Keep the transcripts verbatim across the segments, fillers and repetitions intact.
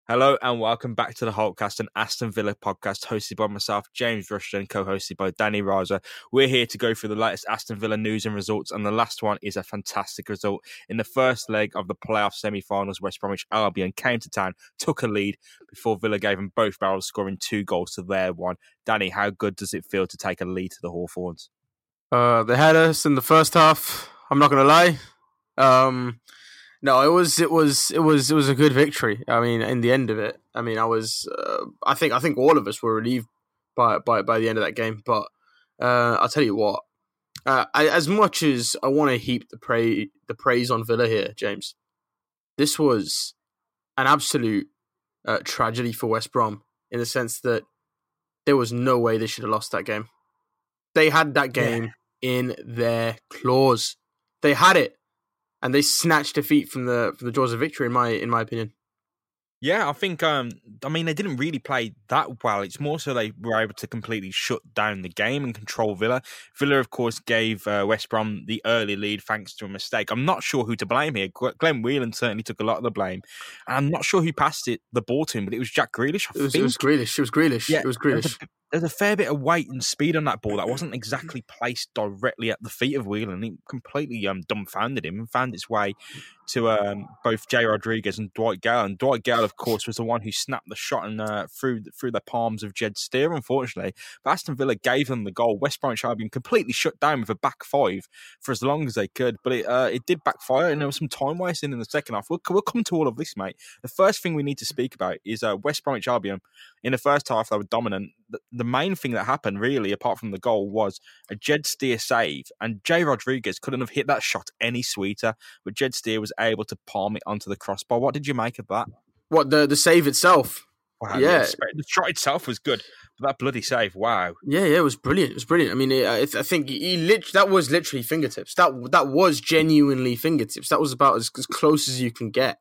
Hello and welcome back to the Hulkcast, an Aston Villa podcast hosted by myself, James Rushton, co-hosted by Danny Raza. We're here to go through the latest Aston Villa news and results, and the last one is a fantastic result. In the first leg of the playoff semi-finals, West Bromwich Albion came to town, took a lead before Villa gave them both barrels, scoring two goals to their one. Danny, how good does it feel to take a lead to the Hawthorns? Uh, they had us in the first half. I'm not going to lie. Um... No, it was it was it was it was a good victory. I mean, in the end of it, I mean, I was uh, I think I think all of us were relieved by by by the end of that game. But uh, I'll tell you what, uh, I, as much as I want to heap the praise the praise on Villa here, James, this was an absolute uh, tragedy for West Brom in the sense that there was no way they should have lost that game. They had that game yeah. in their claws. They had it. And they snatched defeat from the from the jaws of victory, in my in my opinion. Yeah, I think. Um, I mean, they didn't really play that well. It's more so they were able to completely shut down the game and control Villa. Villa, of course, gave uh, West Brom the early lead thanks to a mistake. I'm not sure who to blame here. Glenn Whelan certainly took a lot of the blame. I'm not sure who passed it the ball to him, but it was Jack Grealish. I it was, think it was Grealish. It was Grealish. Yeah, it was Grealish. There's a fair bit of weight and speed on that ball that wasn't exactly placed directly at the feet of Whelan. It completely um, dumbfounded him and found its way to um, both Jay Rodriguez and Dwight Gale. And Dwight Gale, of course, was the one who snapped the shot and uh, through through the palms of Jed Steer, unfortunately. But Aston Villa gave them the goal. West Bromwich Albion completely shut down with a back five for as long as they could. But it uh, it did backfire, and there was some time wasting in the second half. We'll, we'll come to all of this, mate. The first thing we need to speak about is uh, West Bromwich Albion. In the first half, they were dominant. The, the main thing that happened, really, apart from the goal, was a Jed Steer save. And Jay Rodriguez couldn't have hit that shot any sweeter, but Jed Steer was able to palm it onto the crossbar. What did you make of that? What, the, the save itself? Wow, yeah. The, the shot itself was good, but that bloody save, wow. Yeah, yeah, it was brilliant. It was brilliant. I mean, it, I, I think he lit, that was literally fingertips. That that was genuinely fingertips. That was about as, as close as you can get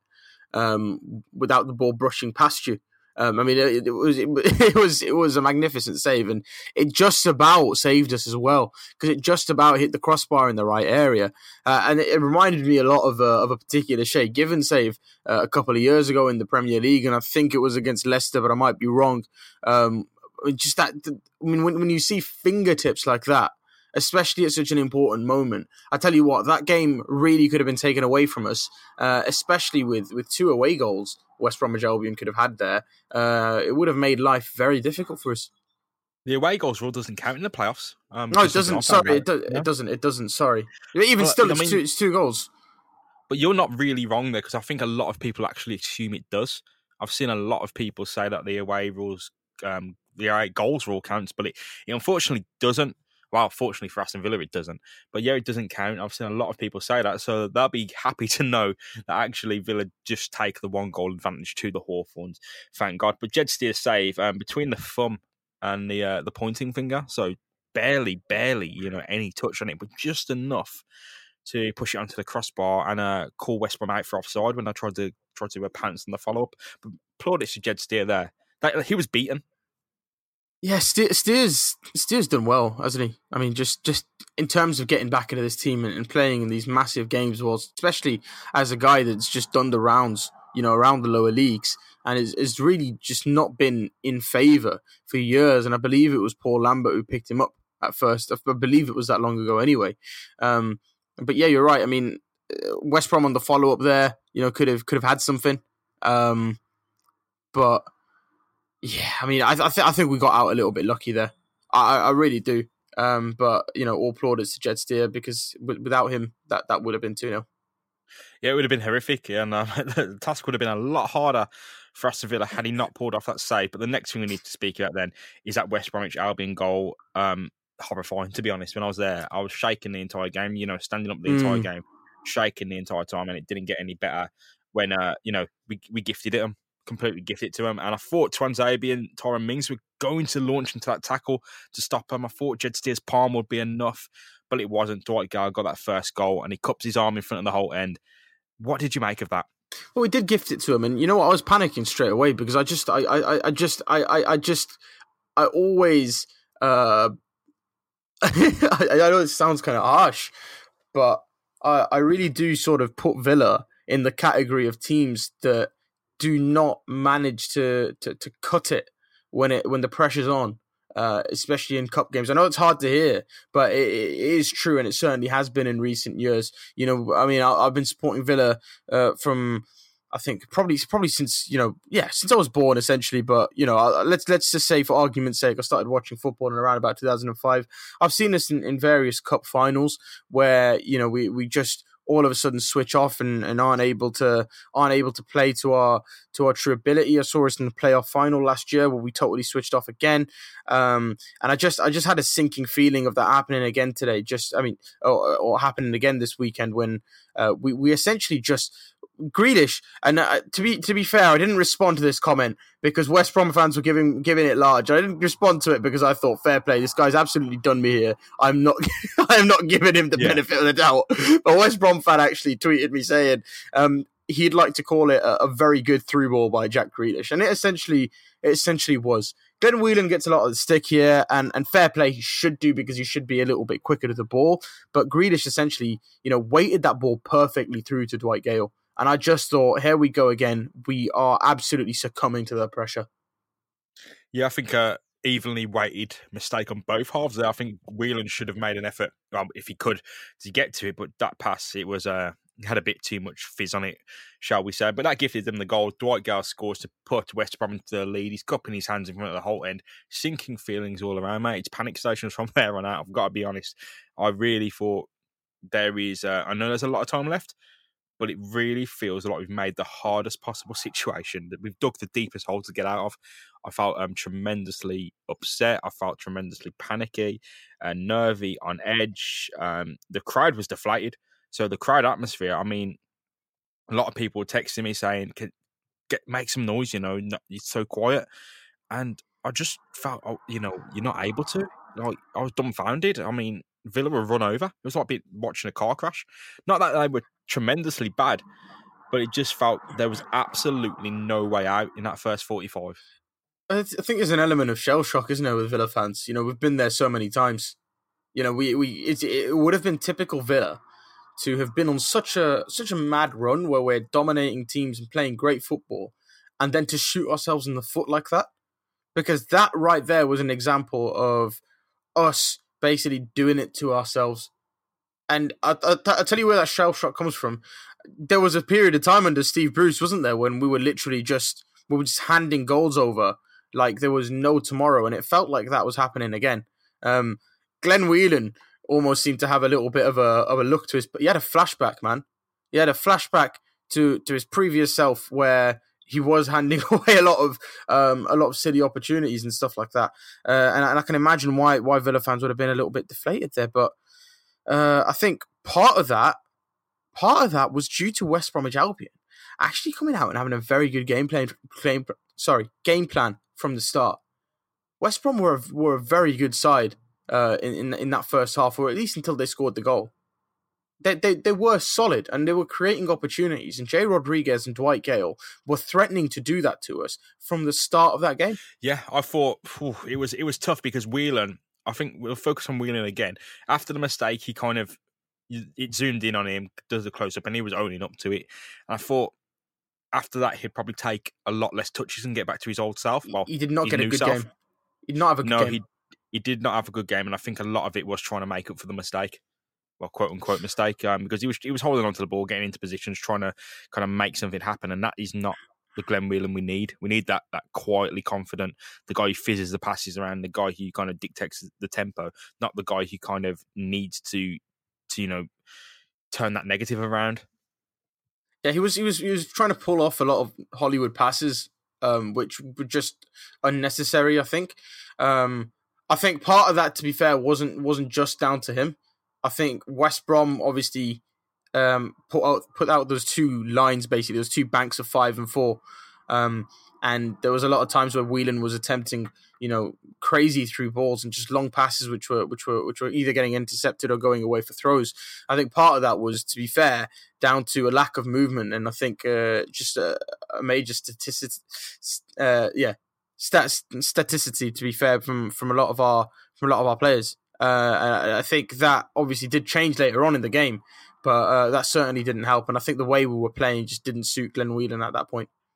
um, without the ball brushing past you. Um, I mean, it, it was it, it was it was a magnificent save, and it just about saved us as well because it just about hit the crossbar in the right area, uh, and it, it reminded me a lot of a, of a particular Shay Given save uh, a couple of years ago in the Premier League, and I think it was against Leicester, but I might be wrong. Um, just that, I mean, when when you see fingertips like that, especially at such an important moment, I tell you what, that game really could have been taken away from us, uh, especially with with two away goals West Bromwich Albion could have had there. Uh, it would have made life very difficult for us. The away goals rule doesn't count in the playoffs. Um, no, it doesn't. Sorry, it, do- yeah? it doesn't. It doesn't. Sorry. Even well, still, I it's, mean, two, it's two goals. But you're not really wrong there because I think a lot of people actually assume it does. I've seen a lot of people say that the away rules, um, the away goals rule counts, but it, it unfortunately doesn't. Well, fortunately for Aston Villa, it doesn't. But yeah, it doesn't count. I've seen a lot of people say that. So they'll be happy to know that actually Villa just take the one goal advantage to the Hawthorns. Thank God. But Jed Steer's save um, between the thumb and the uh, the pointing finger. So barely, barely, you know, any touch on it, but just enough to push it onto the crossbar and uh, call West Brom out for offside when I tried to try to uh, pounce on the follow-up. But plaudits to Jed Steer there. That, he was beaten. Yeah, Steer's Steer's done well, hasn't he? I mean, just, just in terms of getting back into this team and, and playing in these massive games, well, especially as a guy that's just done the rounds, you know, around the lower leagues, and is, is really just not been in favour for years. And I believe it was Paul Lambert who picked him up at first. I believe it was that long ago anyway. Um, but yeah, you're right. I mean, West Brom on the follow-up there, you know, could have could have had something. Um, but... Yeah, I mean, I I, th- I think we got out a little bit lucky there. I, I really do. Um, but, you know, all plaudits to Jed Steer because w- without him, that, that would have been two nil. Yeah, it would have been horrific. And um, the task would have been a lot harder for Aston Villa had he not pulled off that save. But the next thing we need to speak about then is that West Bromwich Albion goal. Um, horrifying, to be honest. When I was there, I was shaking the entire game, you know, standing up the Mm. entire game, shaking the entire time, and it didn't get any better when, uh, you know, we, we gifted it him. Completely gifted to him, and I thought Tuanzebe and Tyrone Mings were going to launch into that tackle to stop him. I thought Jed Steer's palm would be enough, but it wasn't. Dwight Gale got that first goal, and he cups his arm in front of the whole end. What did you make of that? Well, we did gift it to him, and you know what? I was panicking straight away because I just, I, I, I just, I, I, I just, I always, uh, I, I know it sounds kind of harsh, but I, I really do sort of put Villa in the category of teams that do not manage to to, to cut it when it when the pressure's on. Uh, especially in cup games. I know it's hard to hear, but it, it is true, and it certainly has been in recent years. You know, I mean, I, I've been supporting Villa uh, from, I think, probably probably since, you know, yeah, since I was born, essentially. But, you know, I, let's let's just say, for argument's sake, I started watching football in around about two thousand five. I've seen this in, in various cup finals where, you know, we, we just all of a sudden switch off and, and aren't able to aren't able to play to our to our true ability. I saw us in the playoff final last year where we totally switched off again, um, and I just I just had a sinking feeling of that happening again today. Just I mean, or, or happening again this weekend when uh, we we essentially just. Grealish, and uh, to be to be fair, I didn't respond to this comment because West Brom fans were giving giving it large. I didn't respond to it because I thought, fair play, this guy's absolutely done me here. I'm not, I'm not giving him the yeah. benefit of the doubt. But West Brom fan actually tweeted me saying um, he'd like to call it a, a very good through ball by Jack Grealish, and it essentially it essentially was. Glenn Whelan gets a lot of the stick here, and, and fair play he should do because he should be a little bit quicker to the ball. But Grealish essentially, you know, weighted that ball perfectly through to Dwight Gale. And I just thought, here we go again. We are absolutely succumbing to the pressure. Yeah, I think uh, evenly weighted mistake on both halves there. I think Whelan should have made an effort, well, if he could, to get to it. But that pass, it was uh, had a bit too much fizz on it, shall we say. But that gifted them the goal. Dwight Gale scores to put West Brom into the lead. He's cupping his hands in front of the whole end. Sinking feelings all around, mate. It's panic stations from there on out. I've got to be honest. I really thought there is, uh, I know there's a lot of time left, but it really feels like we've made the hardest possible situation, that we've dug the deepest hole to get out of. I felt um, tremendously upset. I felt tremendously panicky and nervy, on edge. Um, the crowd was deflated. So the crowd atmosphere, I mean, a lot of people were texting me saying, "Get make some noise, you know, it's so quiet." And I just felt, oh, you know, you're not able to. Like, I was dumbfounded. I mean, Villa were run over. It was like watching a car crash. Not that they were tremendously bad, but it just felt there was absolutely no way out in that first forty-five. I, th- I think there's an element of shell shock, isn't there, with Villa fans? You know, we've been there so many times. You know, we we it, it would have been typical Villa to have been on such a such a mad run where we're dominating teams and playing great football, and then to shoot ourselves in the foot like that, because that right there was an example of us basically doing it to ourselves. And I, I, I tell you where that shell shock comes from. There was a period of time under Steve Bruce, wasn't there, when we were literally just we were just handing goals over like there was no tomorrow, and it felt like that was happening again. Um, Glenn Whelan almost seemed to have a little bit of a of a look to his, but he had a flashback, man. He had a flashback to to his previous self where he was handing away a lot of um, a lot of silly opportunities and stuff like that. Uh, and, and I can imagine why why Villa fans would have been a little bit deflated there, but. Uh, I think part of that, part of that was due to West Bromwich Albion actually coming out and having a very good game plan. Game, sorry, game plan from the start. West Brom were a, were a very good side uh, in, in in that first half, or at least until they scored the goal. They they they were solid and they were creating opportunities. And Jay Rodriguez and Dwight Gale were threatening to do that to us from the start of that game. Yeah, I thought whew, it was it was tough because Whelan. I think we'll focus on Whelan again. After the mistake, he kind of, it zoomed in on him, does a close-up, and he was owning up to it. And I thought after that, he'd probably take a lot less touches and get back to his old self. Well, he did not get a good self. game. He did not have a good no, game. No, he, he did not have a good game, and I think a lot of it was trying to make up for the mistake. Well, quote-unquote mistake, um, because he was he was holding onto the ball, getting into positions, trying to kind of make something happen, and that is not the Glenn Whelan we need. We need that that quietly confident, the guy who fizzes the passes around, the guy who kind of dictates the tempo, not the guy who kind of needs to, to you know, turn that negative around. Yeah, he was he was he was trying to pull off a lot of Hollywood passes, um, which were just unnecessary. I think. Um, I think part of that, to be fair, wasn't wasn't just down to him. I think West Brom obviously. Um, put out put out those two lines, basically those two banks of five and four, um, and there was a lot of times where Whelan was attempting, you know, crazy through balls and just long passes, which were which were which were either getting intercepted or going away for throws. I think part of that was, to be fair, down to a lack of movement, and I think uh, just a, a major statistic, uh, yeah, stat staticity. To be fair, from from a lot of our from a lot of our players, uh, I think that obviously did change later on in the game. But uh, that certainly didn't help. And I think the way we were playing just didn't suit Glenn Whelan at that point.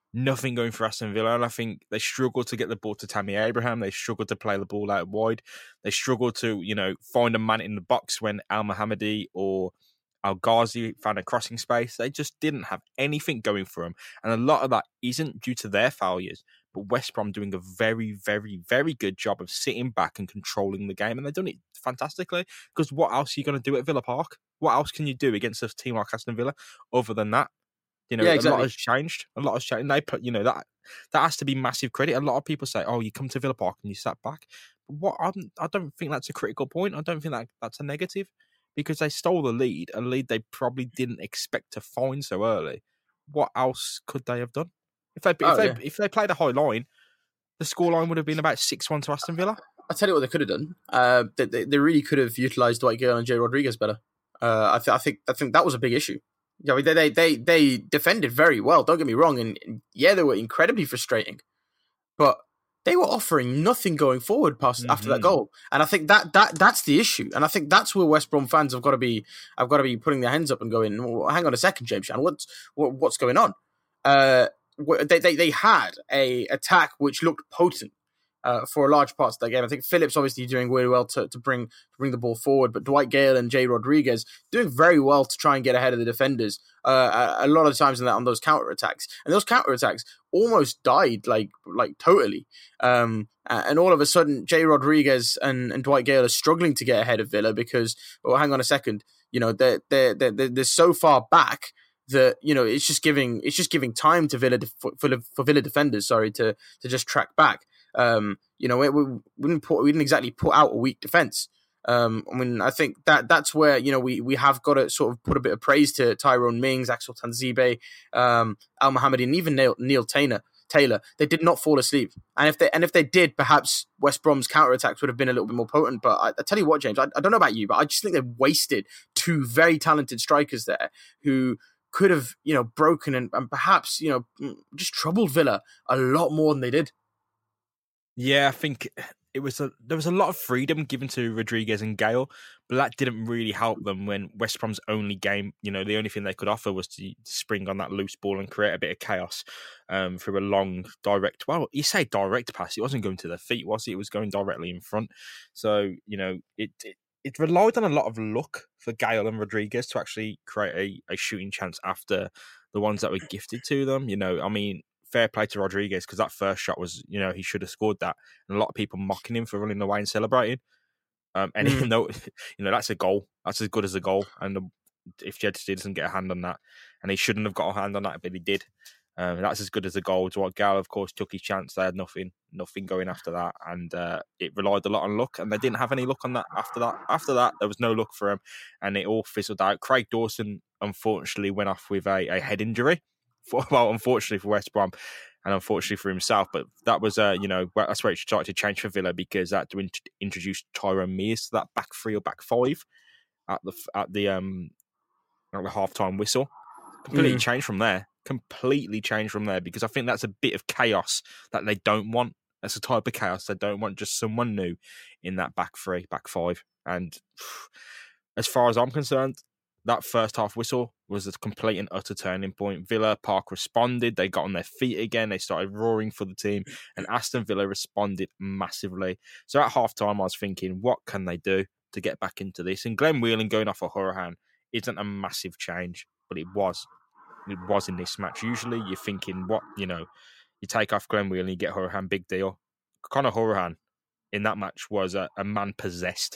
nothing going for Aston Villa, and I think they struggle to get the ball to Tammy Abraham. They struggle to play the ball out wide. They struggle to, you know, find a man in the box when Al Mohammadi or Al Ghazi found a crossing space. They just didn't have anything going for them, and a lot of that isn't due to their failures, but West Brom doing a very, very, very good job of sitting back and controlling the game, and they've done it fantastically. Because what else are you going to do at Villa Park? What else can you do against a team like Aston Villa other than that? You know, yeah, exactly. A lot has changed. A lot has changed. And they put, you know, that that has to be massive credit. A lot of people say, "Oh, you come to Villa Park and you sat back." But what I'm, I don't think that's a critical point. I don't think that that's a negative, because they stole the lead, a lead they probably didn't expect to find so early. What else could they have done? If they oh, if they yeah. if they played a high line, the scoreline would have been about six one to Aston Villa. I'll tell you what they could have done. Uh, they, they they really could have utilised Dwight Gale and Jay Rodriguez better. Uh, I, th- I think I think that was a big issue. Yeah, they, they they they defended very well. Don't get me wrong, and, and yeah, they were incredibly frustrating, but they were offering nothing going forward past mm-hmm. after that goal. And I think that that that's the issue. And I think that's where West Brom fans have got to be. Have got to be putting their hands up and going, well, "Hang on a second, James Shan, what's what, what's going on?" Uh, they they they had a attack which looked potent. Uh, for a large part of that game. I think Phillips obviously doing really well to, to bring to bring the ball forward, but Dwight Gale and Jay Rodriguez doing very well to try and get ahead of the defenders uh, a, a lot of times in that on those counter attacks. And those counter attacks almost died like like totally. Um, and all of a sudden, Jay Rodriguez and, and Dwight Gale are struggling to get ahead of Villa because, well, hang on a second, you know, they're they're they're, they're so far back that, you know, it's just giving it's just giving time to Villa for, for Villa defenders, sorry, to to just track back. Um, you know, we, we, we didn't put, we didn't exactly put out a weak defense. Um, I mean, I think that that's where, you know, we, we have got to sort of put a bit of praise to Tyrone Mings, Axel Tanzibe, um, Al Mohammadi, and even Neil, Neil Taylor. Taylor, they did not fall asleep, and if they and if they did, perhaps West Brom's counterattacks would have been a little bit more potent. But I, I tell you what, James, I, I don't know about you, but I just think they wasted two very talented strikers there who could have, you know, broken and, and perhaps, you know, just troubled Villa a lot more than they did. Yeah, I think it was a there was a lot of freedom given to Rodriguez and Gale, but that didn't really help them when West Brom's only game, you know, the only thing they could offer was to spring on that loose ball and create a bit of chaos um, through a long direct. Well, you say direct pass, it wasn't going to their feet, was it? It was going directly in front. So, you know, it it, it relied on a lot of luck for Gale and Rodriguez to actually create a, a shooting chance after the ones that were gifted to them. You know, I mean, fair play to Rodriguez, because that first shot was, you know, he should have scored that. And a lot of people mocking him for running away and celebrating. Um, and mm. even though, you know, that's a goal. That's as good as a goal. And the, if Jeddah doesn't get a hand on that, and he shouldn't have got a hand on that, but he did. Um, that's as good as a goal. Dwight Gale, of course, took his chance. They had nothing, nothing going after that. And uh, it relied a lot on luck. And they didn't have any luck on that after that. After that, there was no luck for him. And it all fizzled out. Craig Dawson, unfortunately, went off with a, a head injury. For, well, unfortunately for West Brom, and unfortunately for himself, but that was, uh, you know, that's where it started to change for Villa, because that to int- introduce Tyrone Mears to that back three or back five at the at the um at the halftime whistle. Completely mm. changed from there. Completely changed from there, because I think that's a bit of chaos that they don't want. That's a type of chaos they don't want. Just someone new in that back three, back five, and as far as I'm concerned, that first half whistle was a complete and utter turning point. Villa Park responded. They got on their feet again. They started roaring for the team. And Aston Villa responded massively. So at halftime, I was thinking, what can they do to get back into this? And Glenn Whelan going off of Hourihane isn't a massive change, but it was. It was in this match. Usually you're thinking, what, you know, you take off Glenn Whelan, you get Hourihane, big deal. Conor Hourihane in that match was a, a man possessed.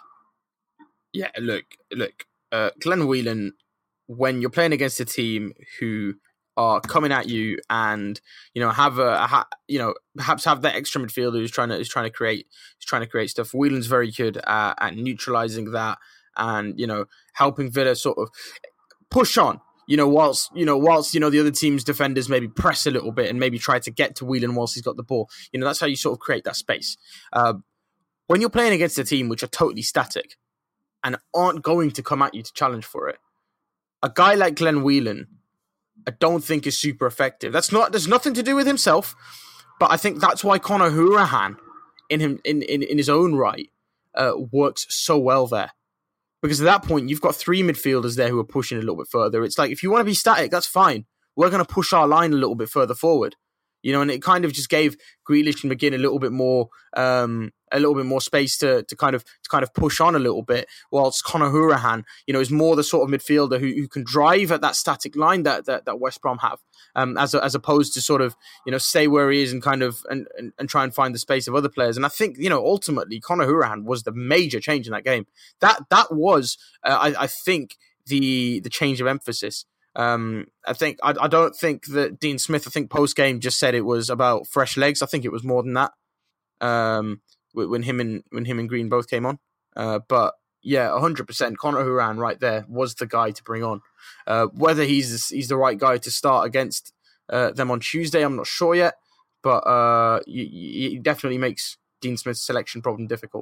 Yeah, look, look. Uh, Glenn Whelan, when you're playing against a team who are coming at you and, you know, have a, a you know, perhaps have that extra midfielder who's trying to who's trying to create who's trying to create stuff. Whelan's very good at, at neutralizing that and, you know, helping Villa sort of push on. You know, whilst you know, whilst you know the other team's defenders maybe press a little bit and maybe try to get to Whelan whilst he's got the ball. You know, that's how you sort of create that space. Uh, when you're playing against a team which are totally static and aren't going to come at you to challenge for it, a guy like Glenn Whelan, I don't think is super effective. That's not. There's nothing to do with himself, but I think that's why Conor Hourihane, in him in, in, in his own right, uh, works so well there. Because at that point, you've got three midfielders there who are pushing a little bit further. It's like, if you want to be static, that's fine. we're going to push our line a little bit further forward. You know, and it kind of just gave Grealish and McGinn a little bit more, um, a little bit more space to to kind of to kind of push on a little bit. Whilst Conor Hourihane, you know, is more the sort of midfielder who, who can drive at that static line that that, that West Brom have, um, as as opposed to sort of you know stay where he is and kind of and, and, and try and find the space of other players. And I think you know ultimately Conor Hourihane was the major change in that game. That that was, uh, I, I think, the the change of emphasis. Um, I think I, I don't think that Dean Smith, I think post game just said it was about fresh legs. I think it was more than that. Um, when him and when him and Green both came on, uh, but yeah, a hundred percent. Conor Hourihane right there was the guy to bring on. Uh, whether he's he's the right guy to start against uh, them on Tuesday, I'm not sure yet. But uh, he definitely makes Dean Smith's selection problem difficult.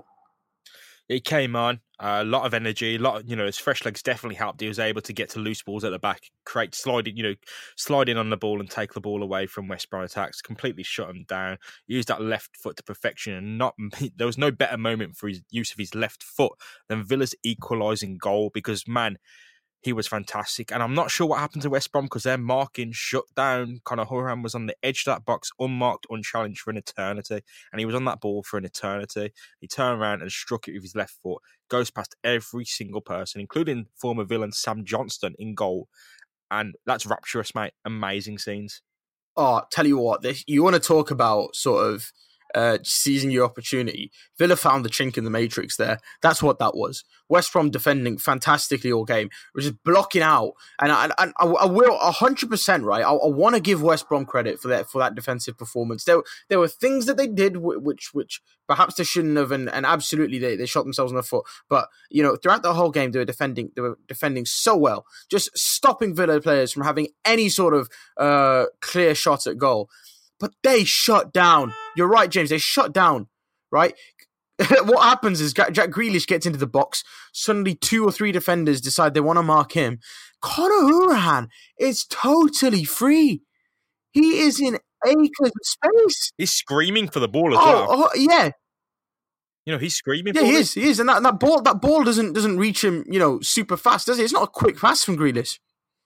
He came on, uh, a lot of energy, a lot of, you know, his fresh legs definitely helped. He was able to get to loose balls at the back, create sliding, you know, sliding on the ball and take the ball away from West Brom attacks, completely shut him down. He used that left foot to perfection, and not there was no better moment for his use of his left foot than Villa's equalising goal, because, man, he was fantastic. And I'm not sure what happened to West Brom because their marking shut down. Conor Hourihane was on the edge of that box, unmarked, unchallenged for an eternity. And he was on that ball for an eternity. He turned around and struck it with his left foot. Goes past every single person, including former villain Sam Johnston in goal. And that's rapturous, mate. Amazing scenes. Oh, tell you what, this, you want to talk about sort of uh, seizing your opportunity. Villa found the chink in the matrix there. That's what that was. West Brom defending fantastically all game, which is blocking out. And I, I, I will one hundred percent, right? I, I want to give West Brom credit for that for that defensive performance. There, there were things that they did which which perhaps they shouldn't have, and, and absolutely they, they shot themselves in the foot. But, you know, throughout the whole game, they were defending they were defending so well, just stopping Villa players from having any sort of uh, clear shot at goal. But they shut down. You're right, James. They shut down, right? What happens is Jack Grealish gets into the box. Suddenly, two or three defenders decide they want to mark him. Conor Hourihane is totally free. He is in acres of space. He's screaming for the ball as oh, well. Oh, yeah. You know, he's screaming yeah, for he it. is. He is. And that, that ball that ball doesn't doesn't reach him, you know, super fast, does it? It's not a quick pass from Grealish.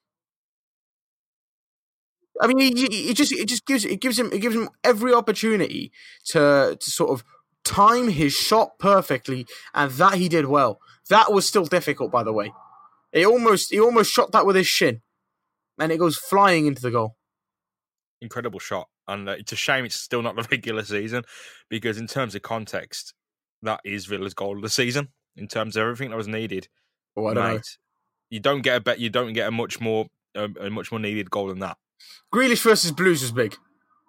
I mean, it just it just gives it gives him it gives him every opportunity to to sort of time his shot perfectly, and that he did well. That was still difficult, by the way. He almost he almost shot that with his shin, and it goes flying into the goal. Incredible shot, and uh, it's a shame it's still not the regular season, because in terms of context, that is Villa's goal of the season. In terms of everything that was needed, oh, I don't mate, know. you don't get a bet. You don't get a much more a, a much more needed goal than that. Grealish versus Blues was big.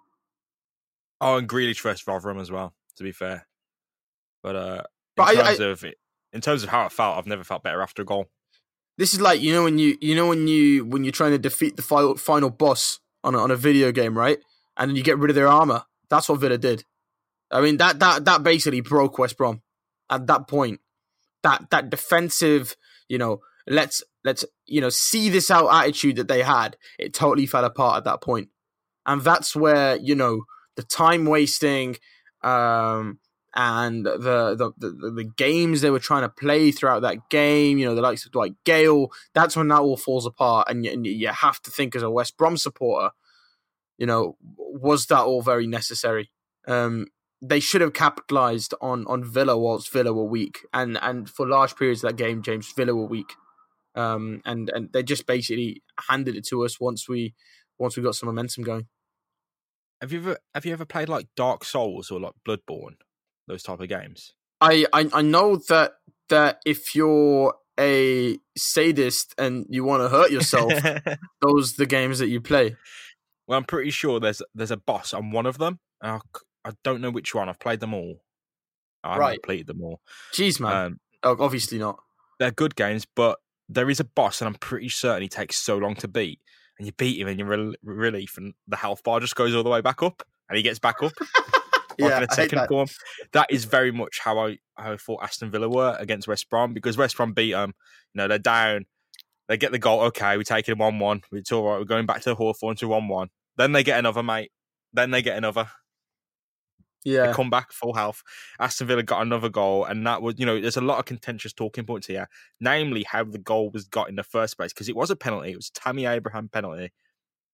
Oh, and Grealish versus Rotherham as well, to be fair. But uh, in but terms I, I, of it, in terms of how I felt, I've never felt better after a goal. This is like you know when you you know when you when you're trying to defeat the final, final boss on a, on a video game, right? And then you get rid of their armor. That's what Villa did. I mean that that that basically broke West Brom at that point. That that defensive, you know, let's let's you know see this out attitude that they had. It totally fell apart at that point, and that's where you know the time wasting. Um, And the, the the the games they were trying to play throughout that game, you know, the likes of Dwight Gale, that's when that all falls apart. And you, and you have to think as a West Brom supporter, you know, was that all very necessary? Um, they should have capitalised on on Villa whilst Villa were weak. And and for large periods of that game, James, Villa were weak. Um, and, and they just basically handed it to us once we once we got some momentum going. Have you ever have you ever played like Dark Souls or like Bloodborne? Those type of games. I, I, I know that that if you're a sadist and you want to hurt yourself, those are the games that you play. Well, I'm pretty sure there's there's a boss on one of them. I, I don't know which one. I've played them all. I haven't right. completed them all. Jeez, man. Um, oh, obviously not. They're good games, but there is a boss, and I'm pretty certain he takes so long to beat. And you beat him, and you're re- relief, and the health bar just goes all the way back up, and he gets back up. Like yeah, in a second form. That is very much how I how I thought Aston Villa were against West Brom, because West Brom beat them. You know, they're down. They get the goal. Okay, we're taking one one. It's all right. We're going back to Hawthorn to one one. Then they get another, mate. Then they get another. Yeah. They come back full health. Aston Villa got another goal, and that was, you know, there's a lot of contentious talking points here, namely how the goal was got in the first place, because it was a penalty. It was a Tammy Abraham penalty.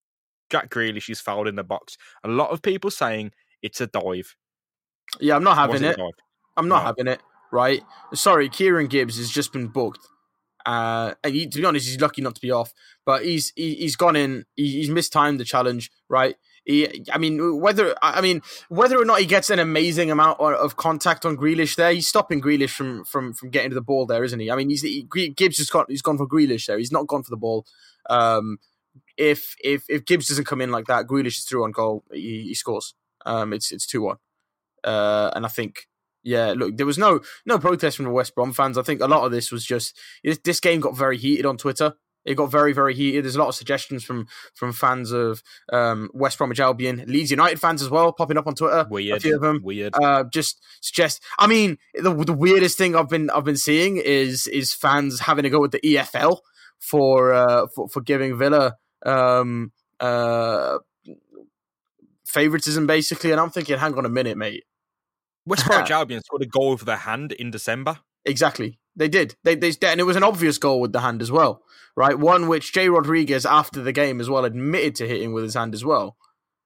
Jack Grealish is fouled in the box. A lot of people saying it's a dive. Yeah, I'm not having Was it a it. dive? I'm not No. having it. Right? Sorry, Kieran Gibbs has just been booked. Uh, and he, to be honest, he's lucky not to be off. But he's he, he's gone in. He, he's mistimed the challenge. Right? He, I mean, whether I mean whether or not he gets an amazing amount of contact on Grealish there, he's stopping Grealish from from, from getting to the ball there, isn't he? I mean, he's he, Gibbs has got he's gone for Grealish there. He's not gone for the ball. Um, if if if Gibbs doesn't come in like that, Grealish is through on goal. He, he scores. Um, it's it's two one. Uh, and I think. Yeah, look, there was no no protest from the West Brom fans. I think a lot of this was just this, this game got very heated on Twitter. It got very, very heated. There's a lot of suggestions from from fans of um, West Bromwich Albion, Leeds United fans as well, popping up on Twitter. Weird, a few of them. Weird. Uh, just suggest. I mean, the the weirdest thing I've been I've been seeing is is fans having to go with the E F L for uh, for, for giving Villa um, uh, favoritism, basically. And I'm thinking, hang on a minute, mate. West Bromwich Albion scored a goal with their hand in December. Exactly. They did. They, they and it was an obvious goal with the hand as well, right? One which Jay Rodriguez, after the game as well, admitted to hitting with his hand as well.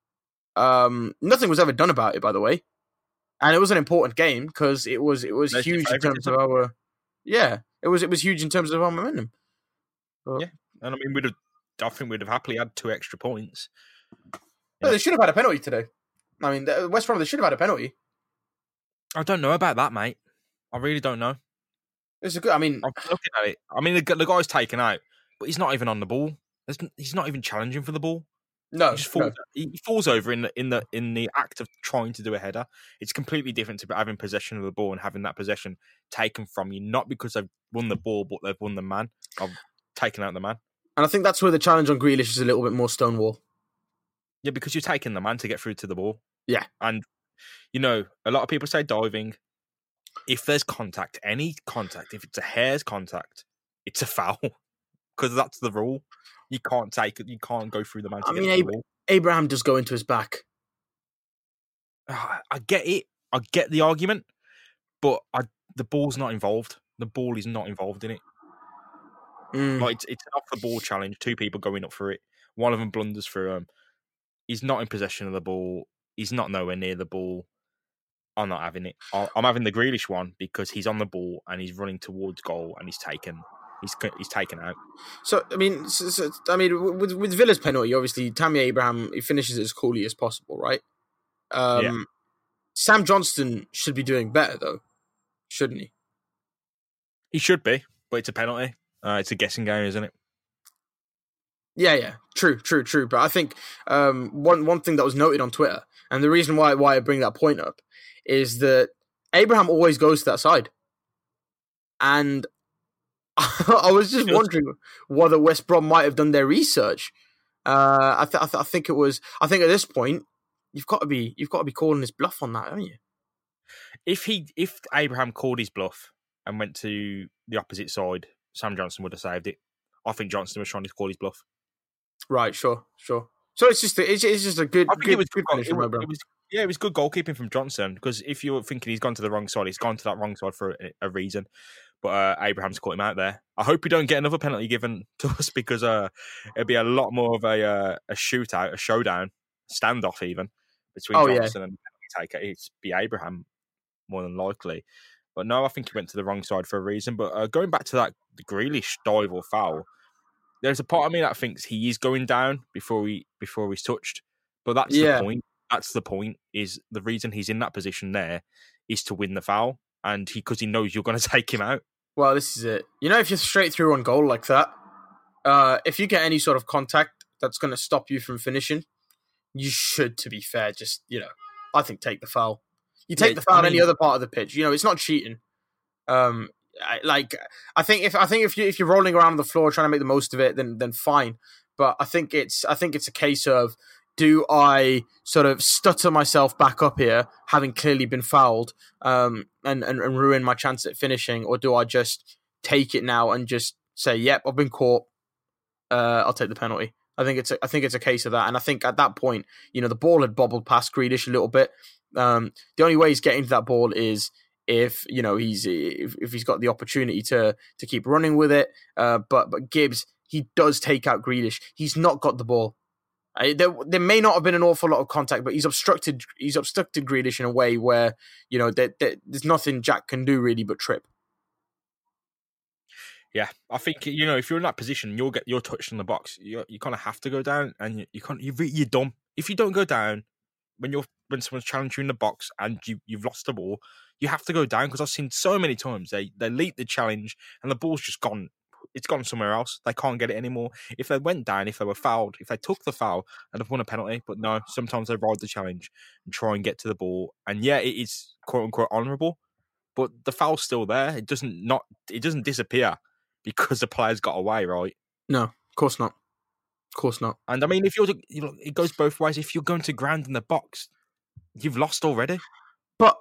Um, nothing was ever done about it, by the way, and it was an important game because it was it was That's huge in terms of our. Yeah, it was it was huge in terms of our momentum. But, yeah, and I mean, we'd have. I think we'd have happily had two extra points. Yeah. They should have had a penalty today. I mean, West Brom, they should have had a penalty. I don't know about that, mate. I really don't know. It's a good. I mean, I'm looking at it. I mean, the, the guy's taken out, but he's not even on the ball. There's, he's not even challenging for the ball. No, he, just falls, no. he falls over in the in the in the act of trying to do a header. It's completely different to having possession of the ball and having that possession taken from you, not because they've won the ball, but they've won the man. I've taken out the man, and I think that's where the challenge on Grealish is a little bit more stonewall. Yeah, because you're taking the man to get through to the ball. Yeah, and you know, a lot of people say diving. If there's contact, any contact, if it's a hair's contact, it's a foul because that's the rule. You can't take it. You can't go through the man to I get mean, the Ab- ball. Abraham does go into his back. I, I get it. I get the argument, but I, the ball's not involved. The ball is not involved in it. Mm. Like it's, it's an off the ball challenge. Two people going up for it. One of them blunders through him. He's not in possession of the ball. He's not nowhere near the ball. I'm not having it. I'm having the Grealish one because he's on the ball and he's running towards goal and he's taken. He's he's taken out. So I mean, so, so, I mean, with with Villa's penalty, obviously Tammy Abraham he finishes it as coolly as possible, right? Um, yeah. Sam Johnston should be doing better though, shouldn't he? He should be, but it's a penalty. Uh, it's a guessing game, isn't it? Yeah, yeah, true, true, true. But I think um, one one thing that was noted on Twitter, and the reason why why I bring that point up, is that Abraham always goes to that side, and I was just wondering whether West Brom might have done their research. Uh, I, th- I, th- I think it was. I think at this point, you've got to be you've got to be calling his bluff on that, haven't you? If he if Abraham called his bluff and went to the opposite side, Sam Johnston would have saved it. I think Johnston was trying to call his bluff. Right, sure, sure. So it's just a, it's, it's just a good. I think good, it was good good. finish It from was, Abraham. it was, yeah, it was good goalkeeping from Johnson because if you're thinking he's gone to the wrong side, he's gone to that wrong side for a, a reason. But uh, Abraham's caught him out there. I hope we don't get another penalty given to us because uh, it'd be a lot more of a uh, a shootout, a showdown, standoff even between Oh, Johnson yeah. and the penalty taker. It'd be Abraham more than likely. But no, I think he went to the wrong side for a reason. But uh, going back to that the Grealish dive or foul, there's a part of me that thinks he is going down before he before he's touched. But that's Yeah. the point. That's the point. Is the reason he's in that position there is to win the foul, and he because he knows you're going to take him out. Well, this is it. You know, if you're straight through on goal like that, uh, if you get any sort of contact that's going to stop you from finishing, you should, to be fair, just, you know, I think take the foul. You take Yeah, the foul I on any mean- other part of the pitch. You know, it's not cheating. Um, I, like I think if I think if you if you're rolling around on the floor trying to make the most of it, then then fine. But I think it's I think it's a case of, do I sort of stutter myself back up here, having clearly been fouled, um, and, and, and ruin my chance at finishing, or do I just take it now and just say, "Yep, I've been caught. Uh, I'll take the penalty." I think it's a, I think it's a case of that, and I think at that point, you know, the ball had bobbled past Grealish a little bit. Um, the only way he's getting to that ball is if you know he's if, if he's got the opportunity to to keep running with it. Uh, but but Gibbs, he does take out Grealish. He's not got the ball. I, there, there may not have been an awful lot of contact, but he's obstructed. He's obstructed Grealish in a way where you know there, there, there's nothing Jack can do really but trip. Yeah, I think you know if you're in that position, you'll get you're touched in the box. You you kind of have to go down, and you, you can't. You you're dumb if you don't go down when you're when someone's challenging you in the box and you you've lost the ball. You have to go down because I've seen so many times they they lead the challenge and the ball's just gone. It's gone somewhere else. They can't get it anymore. If they went down, if they were fouled, if they took the foul, and have won a penalty. But no, sometimes they ride the challenge and try and get to the ball. And yeah, it is quote unquote honourable, but the foul's still there. It doesn't not it doesn't disappear because the players got away, right? No, of course not. Of course not. And I mean, if you're you know, it goes both ways. If you're going to ground in the box, you've lost already. But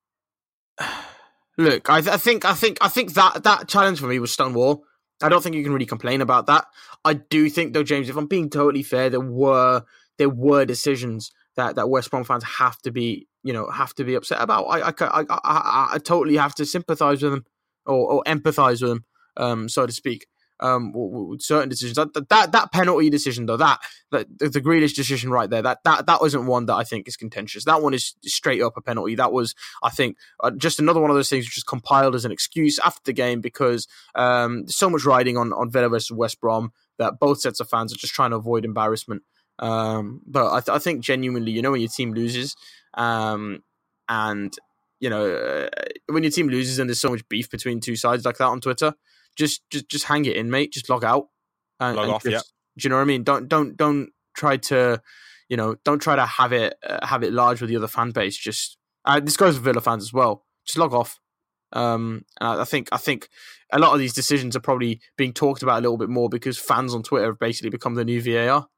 look, I, th- I think I think I think that that challenge for me was Stonewall. I don't think you can really complain about that. I do think, though, James, if I'm being totally fair, there were there were decisions that, that West Brom fans have to be, you know, have to be upset about. I I, I, I, I totally have to sympathise with them or, or empathise with them, um, so to speak. Um, with certain decisions, that that, that penalty decision, though, that, that the, the Grealish decision right there, that that that wasn't one that I think is contentious. That one is straight up a penalty. That was, I think, uh, just another one of those things which is compiled as an excuse after the game because um, there's so much riding on on Villa versus West Brom that both sets of fans are just trying to avoid embarrassment. Um, but I, th- I think genuinely, you know, when your team loses, um, and you know, uh, when your team loses and there's so much beef between two sides like that on Twitter. Just, just, just hang it in, mate. Just log out. And, log and off, just, yeah. Do you know what I mean? Don't, don't, don't try to, you know, don't try to have it, uh, have it large with the other fan base. Just uh, this goes for Villa fans as well. Just log off. Um, and I think, I think a lot of these decisions are probably being talked about a little bit more because fans on Twitter have basically become the new V A R.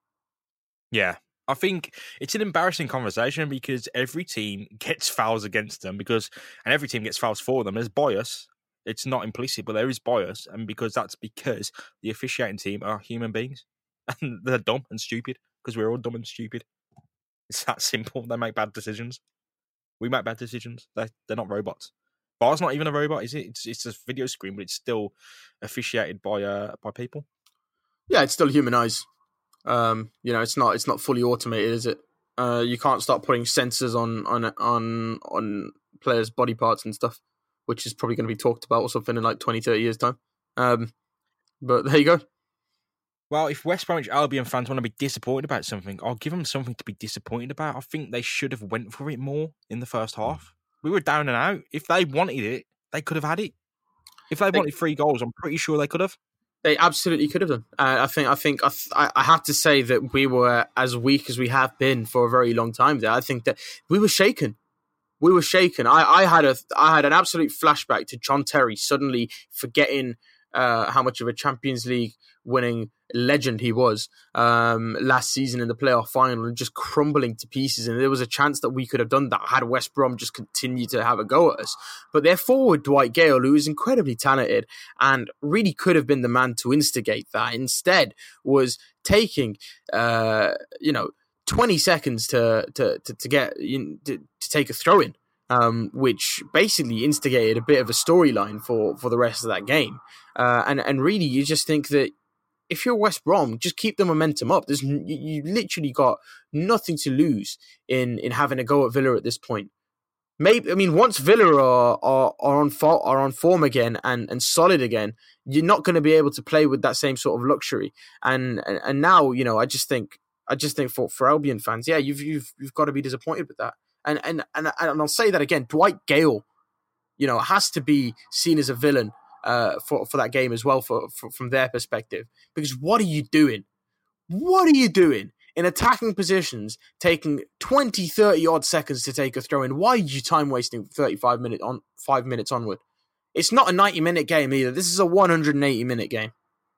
Yeah. I think it's an embarrassing conversation because every team gets fouls against them because, and every team gets fouls for them. There's bias. It's not implicit, but there is bias, and because that's because the officiating team are human beings, and they're dumb and stupid, because we're all dumb and stupid. It's that simple. They make bad decisions. We make bad decisions. They're, they're not robots. V A R's not even a robot, is it? It's it's a video screen, but it's still officiated by uh by people. Yeah, it's still human eyes. Um, you know, it's not it's not fully automated, is it? Uh, you can't start putting sensors on on on on players' body parts and stuff, which is probably going to be talked about or something in like twenty, thirty years' time. Um, but there you go. Well, if West Bromwich Albion fans want to be disappointed about something, I'll give them something to be disappointed about. I think they should have went for it more in the first half. We were down and out. If they wanted it, they could have had it. If they wanted three goals, I'm pretty sure they could have. They absolutely could have done. Uh, I think. I think. I, th- I have to say that we were as weak as we have been for a very long time. There, I think that we were shaken. We were shaken. I, I had a. I had an absolute flashback to John Terry suddenly forgetting uh, how much of a Champions League winning legend he was um, last season in the playoff final and just crumbling to pieces. And there was a chance that we could have done that had West Brom just continued to have a go at us. But their forward, Dwight Gale, who is incredibly talented and really could have been the man to instigate that, instead was taking, uh, you know, twenty seconds to to to, to get you know, to, to take a throw in. Um, which basically instigated a bit of a storyline for, for the rest of that game. Uh, and, and really, you just think that if you're West Brom, just keep the momentum up. There's you, you literally got nothing to lose in, in having a go at Villa at this point. Maybe I mean once Villa are are, are on for, are on form again and, and solid again, you're not going to be able to play with that same sort of luxury. And and, and now you know I just think I just think for, for Albion fans, yeah, you've you've you've got to be disappointed with that. And and and and I'll say that again, Dwight Gale, you know, has to be seen as a villain uh, for for that game as well, for, for from their perspective. Because what are you doing? What are you doing in attacking positions, taking twenty, thirty odd seconds to take a throw in? Why are you time wasting thirty-five minutes on five minutes onward? It's not a ninety minute game either. This is a one hundred eighty minute game.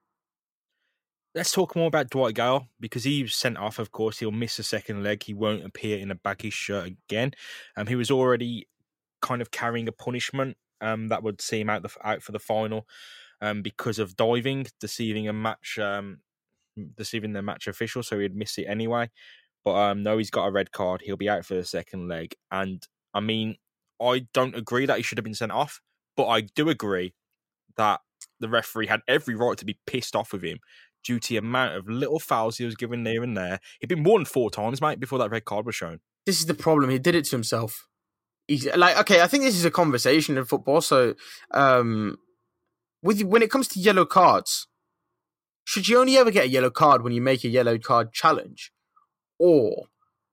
Let's talk more about Dwight Gale, because he's sent off, of course. He'll miss a second leg. He won't appear in a baggy shirt again. Um, he was already kind of carrying a punishment um, that would see him out, the, out for the final um, because of diving, deceiving a match, um, deceiving the match official, so he'd miss it anyway. But um, no, he's got a red card. He'll be out for the second leg. And, I mean, I don't agree that he should have been sent off, but I do agree that the referee had every right to be pissed off with him, due to the amount of little fouls he was given here and there. He'd been warned four times, mate, before that red card was shown. This is the problem. He did it to himself. He's like, okay, I think this is a conversation in football. So, um, with when it comes to yellow cards, should you only ever get a yellow card when you make a yellow card challenge, or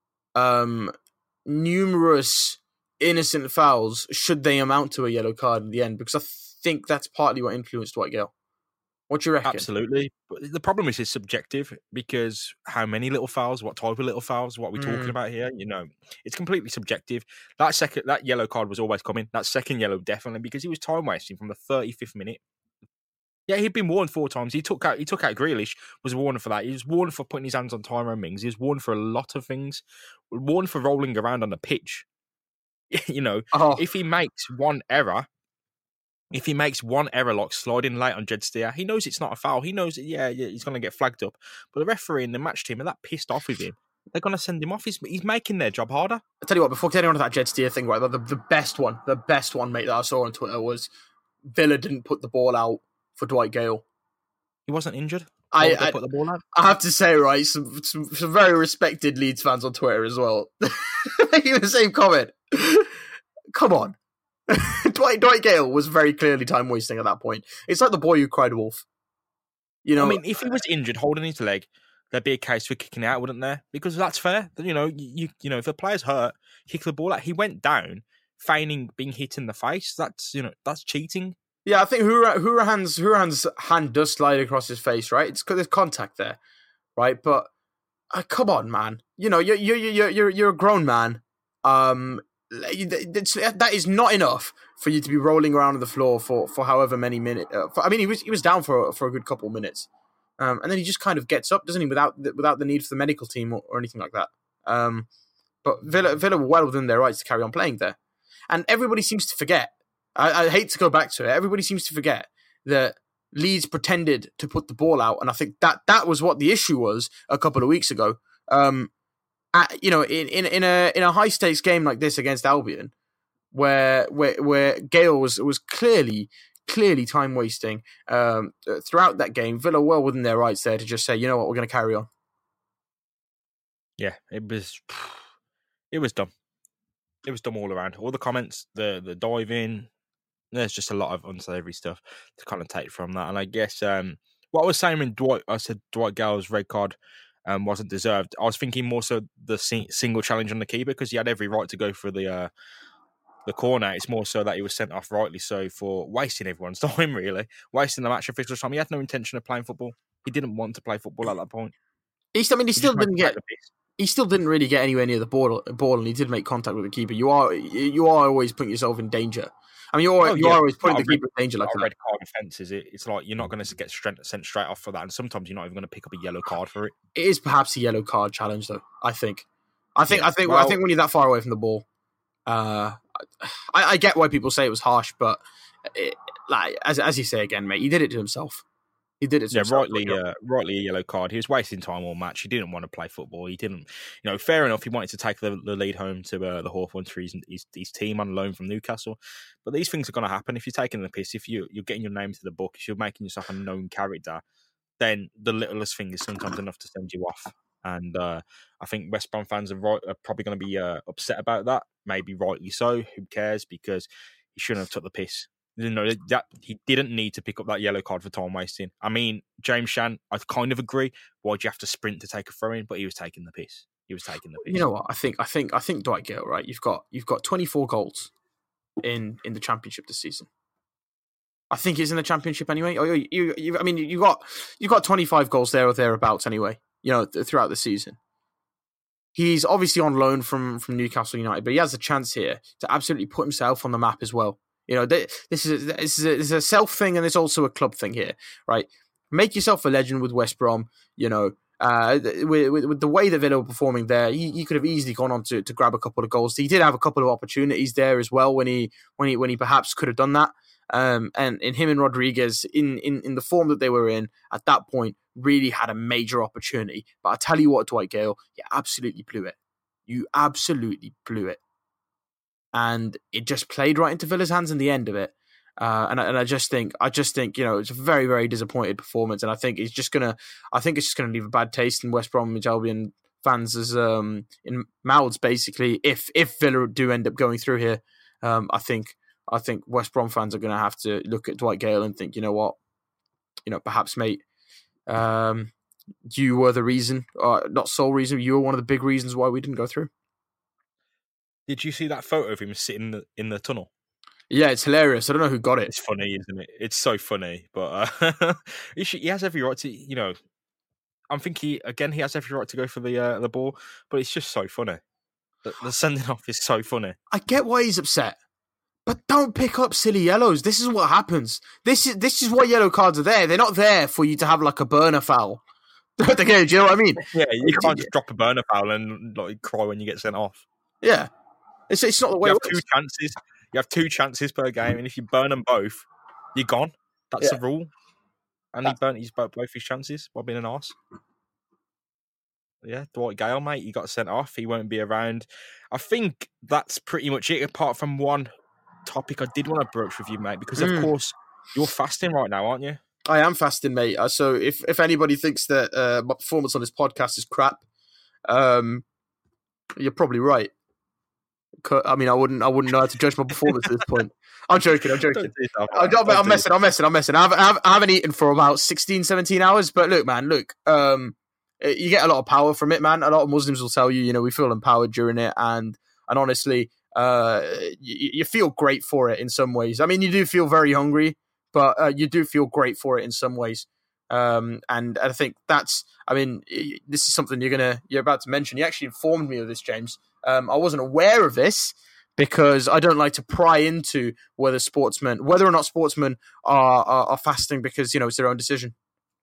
um, numerous innocent fouls should they amount to a yellow card in the end? Because I think that's partly what influenced Dwight Gale. What do you reckon? Absolutely. But the problem is it's subjective because how many little fouls, what type of little fouls, what are we mm. talking about here? You know, it's completely subjective. That second, that yellow card was always coming. That second yellow definitely, because he was time wasting from the thirty-fifth minute. Yeah, he'd been warned four times. He took out he took out Grealish, was warned for that. He was warned for putting his hands on Tyrone Mings. He was warned for a lot of things. Warned for rolling around on the pitch. You know, oh. if he makes one error, if he makes one error like sliding late on Jed Steer, he knows it's not a foul. He knows, yeah, yeah he's going to get flagged up. But the referee and the match team are that pissed off with him. They're going to send him off. He's, he's making their job harder. I'll tell you what, before getting on to that Jed Steer thing, right, the, the best one, the best one, mate, that I saw on Twitter was Villa didn't put the ball out for Dwight Gale. He wasn't injured. I, I, put the ball out? I have to say, right, some, some, some very respected Leeds fans on Twitter as well making the same comment. Come on. Dwight, Dwight Gale was very clearly time wasting at that point. It's like the boy who cried wolf. You know, I mean, if he was injured holding his leg, there'd be a case for kicking out, wouldn't there? Because that's fair. You know, you you know, if a player's hurt, kick the ball out. He went down, feigning being hit in the face. That's you know, that's cheating. Yeah, I think Hourihan's Hourihan's hand does slide across his face, right? It's because there's contact there, right? But uh, come on, man. You know, you're you're you're you're you're a grown man. Um. That is not enough for you to be rolling around on the floor for, for however many minutes. Uh, for, I mean, he was he was down for for a good couple of minutes, um, and then he just kind of gets up, doesn't he, without the, without the need for the medical team or, or anything like that. Um, but Villa Villa were well within their rights to carry on playing there, and everybody seems to forget. I, I hate to go back to it. Everybody seems to forget that Leeds pretended to put the ball out, and I think that that was what the issue was a couple of weeks ago. Um, At, you know, in, in, in a in a high stakes game like this against Albion, where where where Gale was was clearly clearly time wasting um, throughout that game, Villa well within their rights there to just say, you know what, we're going to carry on. Yeah, it was it was dumb. It was dumb all around. All the comments, the the dive in, there's just a lot of unsavoury stuff to kind of take from that. And I guess um, what I was saying when Dwight, I said Dwight Gale's red card. Um, wasn't deserved. I was thinking more so the sing- single challenge on the keeper because he had every right to go for the uh, the corner. It's more so that he was sent off rightly so for wasting everyone's time, really. Wasting the match official's time. He had no intention of playing football. He didn't want to play football at that point. He, I mean, he, he still didn't get... He still didn't really get anywhere near the ball, ball, and he did make contact with the keeper. You are you are always putting yourself in danger. I mean, you're, oh, you yeah. are always putting the keeper in danger like that. Red card offence, is it? It's like you're not going to get straight, sent straight off for that, and sometimes you're not even going to pick up a yellow card for it. It is perhaps a yellow card challenge, though. I think, I think, yeah. I think, well, I think when you're that far away from the ball, uh, I, I get why people say it was harsh, but it, like as as you say again, mate, he did it to himself. He did it to yeah, himself. rightly, uh, rightly a yellow card. He was wasting time all match. He didn't want to play football. He didn't, you know, fair enough. He wanted to take the, the lead home to uh, the Hawthorns for his, his, his team on loan from Newcastle. But these things are going to happen. If you're taking the piss, if you, you're getting your name to the book, if you're making yourself a known character, then the littlest thing is sometimes enough to send you off. And uh, I think West Brom fans are, right, are probably going to be uh, upset about that. Maybe rightly so. Who cares? Because he shouldn't have took the piss. You know, that he didn't need to pick up that yellow card for time wasting. I mean, James Shan, I kind of agree. Why'd you have to sprint to take a throw in? But he was taking the piss. He was taking the piss. You know what? I think, I think, I think Dwight Gale, right? You've got, you've got twenty-four goals in in the Championship this season. I think he's in the Championship anyway. Oh, you, you, you, I mean, you got, you got twenty-five goals there or thereabouts anyway. You know, th- throughout the season. He's obviously on loan from from Newcastle United, but he has a chance here to absolutely put himself on the map as well. You know, this is a, this is a, this is a self thing, and it's also a club thing here, right? Make yourself a legend with West Brom. You know, uh, with, with, with the way that Villa were performing there, he, he could have easily gone on to, to grab a couple of goals. He did have a couple of opportunities there as well when he when he when he perhaps could have done that. Um, and and him and Rodriguez in, in in the form that they were in at that point really had a major opportunity. But I tell you what, Dwight Gale, you absolutely blew it. You absolutely blew it. And it just played right into Villa's hands in the end of it. Uh, and, and I just think, I just think, you know, it's a very, very disappointed performance. And I think it's just going to, I think it's just going to leave a bad taste in West Bromwich Albion fans as um, in mouths, basically, if, if Villa do end up going through here. Um, I think, I think West Brom fans are going to have to look at Dwight Gale and think, you know what, you know, perhaps, mate, um, you were the reason, or not sole reason, you were one of the big reasons why we didn't go through. Did you see that photo of him sitting in the, in the tunnel? Yeah, it's hilarious. I don't know who got it. It's funny, isn't it? It's so funny. But uh, he, should, he has every right to, you know, I'm thinking, again, he has every right to go for the uh, the ball, but it's just so funny. The, the sending off is so funny. I get why he's upset, but don't pick up silly yellows. This is what happens. This is this is why yellow cards are there. They're not there for you to have like a burner foul. Okay, do you know what I mean? Yeah, you can't just drop a burner foul and like cry when you get sent off. Yeah, it's it's not the way. You it have works. two chances. You have two chances per game, and if you burn them both, you're gone. That's Yeah. the rule. And he burnt his both his chances by being an arse. Yeah, Dwight Gale, mate, he got sent off. He won't be around. I think that's pretty much it, apart from one topic I did want to broach with you, mate, because, of Mm. course, you're fasting right now, aren't you? I am fasting, mate. Uh, So if if anybody thinks that uh, my performance on this podcast is crap, um, you're probably right. Co- I mean, I wouldn't I wouldn't know how to judge my performance at this point. I'm joking. I'm joking. Don't do yourself I'm, like that. I'm, Don't I'm do messing. I'm messing. I'm messing. I haven't, I, haven't, I haven't eaten for about sixteen, seventeen hours. But look, man, look. Um, you get a lot of power from it, man. A lot of Muslims will tell you, you know, we feel empowered during it, and and honestly, uh, you, you feel great for it in some ways. I mean, you do feel very hungry, but uh, you do feel great for it in some ways. Um, and I think that's. I mean, this is something you're gonna you're about to mention. You actually informed me of this, James. Um, I wasn't aware of this, because I don't like to pry into whether sportsmen, whether or not sportsmen are, are are fasting, because, you know, it's their own decision.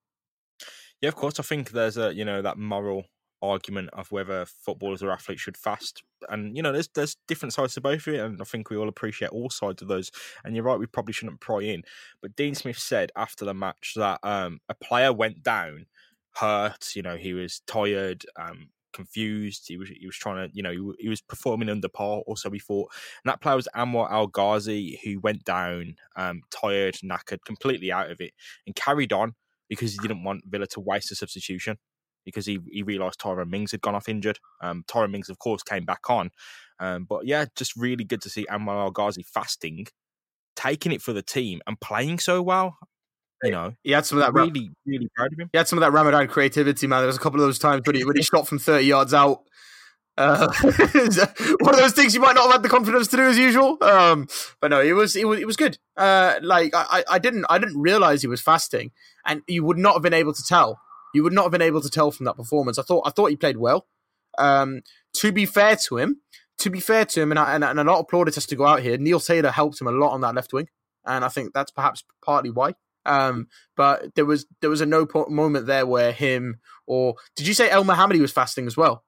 Yeah, of course. I think there's a, you know, that moral argument of whether footballers or athletes should fast. And, you know, there's there's different sides to both of it, and I think we all appreciate all sides of those. And you're right, we probably shouldn't pry in. But Dean Smith said after the match that um, a player went down hurt, you know, he was tired, um, confused. He was he was trying to, you know, he, he was performing under par, or so we thought. And that player was Anwar Al Ghazi, who went down, um, tired, knackered, completely out of it, and carried on because he didn't want Villa to waste a substitution, because he, he realised Tyrone Mings had gone off injured. Um, Tyrone Mings, of course, came back on. Um, but yeah, just really good to see Anwar Al Ghazi fasting, taking it for the team, and playing so well. You know, He had some of that. really, really proud of him. He had some of that Ramadan creativity, man. There was a couple of those times when he when he shot from thirty yards out. Uh, one of those things you might not have had the confidence to do as usual. Um, but no, it was it was it was good. Uh, like I, I didn't I didn't realize he was fasting, and you would not have been able to tell. You would not have been able to tell from that performance. I thought I thought he played well. Um, to be fair to him, to be fair to him, and, I, and, and a lot of plaudits has to go out here. Neil Taylor helped him a lot on that left wing, and I think that's perhaps partly why. Um, but there was there was a no po- moment there where him or did you say El Mohammadi was fasting as well?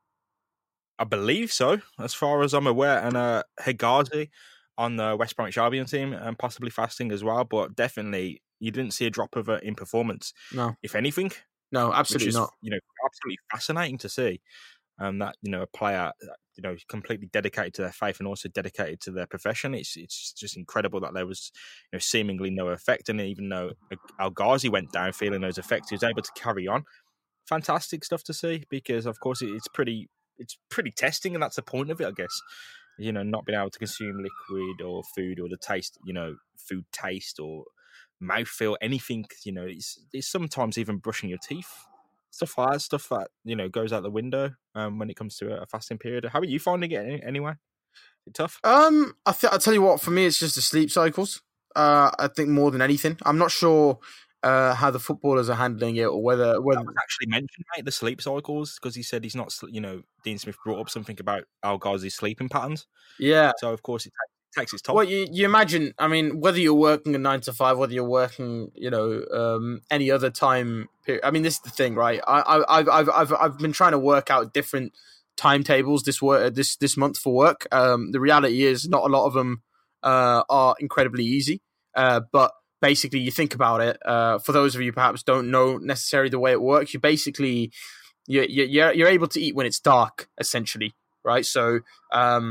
I believe so, as far as I'm aware, and uh, Hegazi on the West Bromwich Albion team, and possibly fasting as well. But definitely, you didn't see a drop of it in performance. No, if anything, no, absolutely which is, not. You know, absolutely fascinating to see. Um, that, you know, a player, you know, completely dedicated to their faith and also dedicated to their profession. It's it's just incredible that there was, you know, seemingly no effect, and even though Al Ghazi went down feeling those effects, he was able to carry on. Fantastic stuff to see, because of course it's pretty it's pretty testing, and that's the point of it, I guess. You know, not being able to consume liquid or food, or the taste, you know, food taste or mouthfeel, anything. You know, it's it's sometimes even brushing your teeth. Stuff like that, stuff that, you know, goes out the window um, when it comes to a fasting period. How are you finding it anyway? Is it tough? Um, I th- I'll tell you what. For me, it's just the sleep cycles. Uh, I think more than anything, I'm not sure uh, how the footballers are handling it, or whether whether That was actually mentioned, mate, the sleep cycles, because he said he's not, you know, Dean Smith brought up something about Al Ghazi's sleeping patterns. yeah. So of course it takes its toll. Well, you, you imagine, I mean, whether you're working a nine to five, whether you're working, you know, um, any other time period. I mean, this is the thing, right? I, I, I've, I've, I've, I've been trying to work out different timetables this work, this, this month for work. Um, the reality is, not a lot of them uh, are incredibly easy. Uh, but basically, you think about it. Uh, for those of you perhaps don't know necessarily the way it works, you basically you, you, you're you're able to eat when it's dark, essentially, right? So. Um,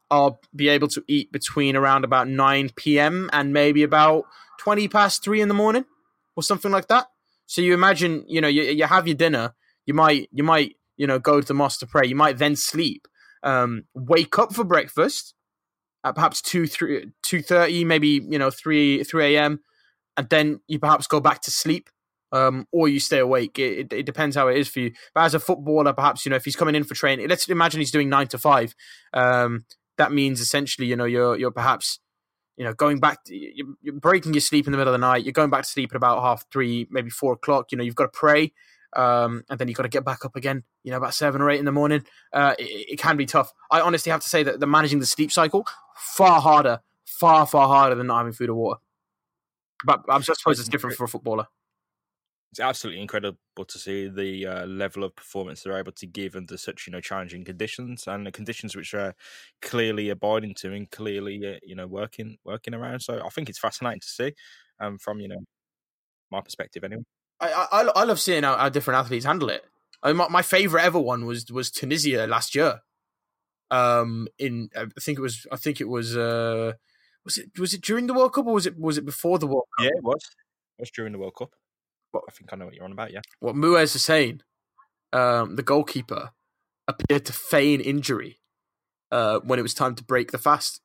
I'll be able to eat between around about nine p.m. and maybe about twenty past three in the morning or something like that. So you imagine, you know, you, you have your dinner, you might, you might, you know, go to the mosque to pray, you might then sleep, um, wake up for breakfast at perhaps two, three, two thirty, maybe, you know, three, three a.m., and then you perhaps go back to sleep, um, or you stay awake. It, it, it depends how it is for you. But as a footballer, perhaps, you know, if he's coming in for training, let's imagine he's doing nine to five. Um, that means essentially, you know, you're you're perhaps, you know, going back, to, you're breaking your sleep in the middle of the night. You're going back to sleep at about half three, maybe four o'clock. You know, you've got to pray, um, and then you've got to get back up again. You know, about seven or eight in the morning. Uh, it, it can be tough. I honestly have to say that the managing the sleep cycle far harder, far far harder than not having food or water. But I suppose it's different for a footballer. It's absolutely incredible to see the uh, level of performance they're able to give under such, you know, challenging conditions, and the conditions which are clearly abiding to and clearly, uh, you know, working working around. So I think it's fascinating to see, um, from, you know, my perspective anyway. I I, I love seeing how, how different athletes handle it. I mean, my, my favorite ever one was was Tunisia last year. Um, in I think it was I think it was uh was it was it during the World Cup or was it was it before the World Cup? Yeah, it was. It was during the World Cup. What, I think I know what you're on about. Yeah. What Muaz Hussein, um, the goalkeeper, appeared to feign injury uh, when it was time to break the fast.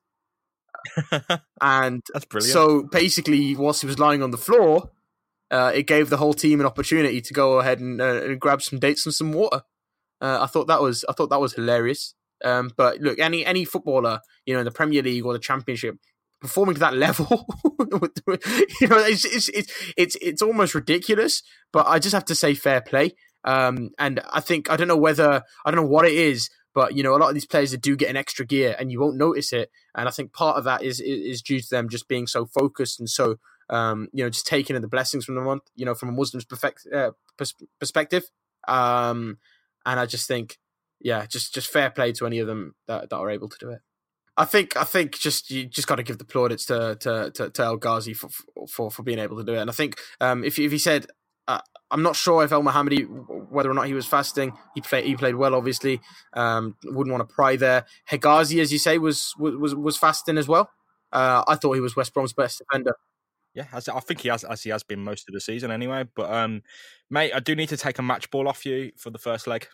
And that's brilliant. So basically, whilst he was lying on the floor, uh, it gave the whole team an opportunity to go ahead and, uh, and grab some dates and some water. Uh, I thought that was I thought that was hilarious. Um, but look, any any footballer, you know, in the Premier League or the Championship, performing to that level, you know, it's, it's it's it's it's almost ridiculous. But I just have to say, fair play. Um, and I think I don't know whether I don't know what it is, but you know, a lot of these players that do get an extra gear, and you won't notice it. And I think part of that is is due to them just being so focused and so um, you know, just taking in the blessings from the month, you know, from a Muslim's perfect, uh, pers- perspective. Um, and I just think, yeah, just just fair play to any of them that, that are able to do it. I think I think just you just got to give the plaudits to to to, to El Ghazi for, for for being able to do it. And I think um, if if he said, uh, I'm not sure if El Mohammadi, whether or not he was fasting, he played he played well. Obviously, um, wouldn't want to pry there. Hegazi, as you say, was was was fasting as well. Uh, I thought he was West Brom's best defender. Yeah, as, I think he has, as he has been most of the season anyway. But um, mate, I do need to take a match ball off you for the first leg.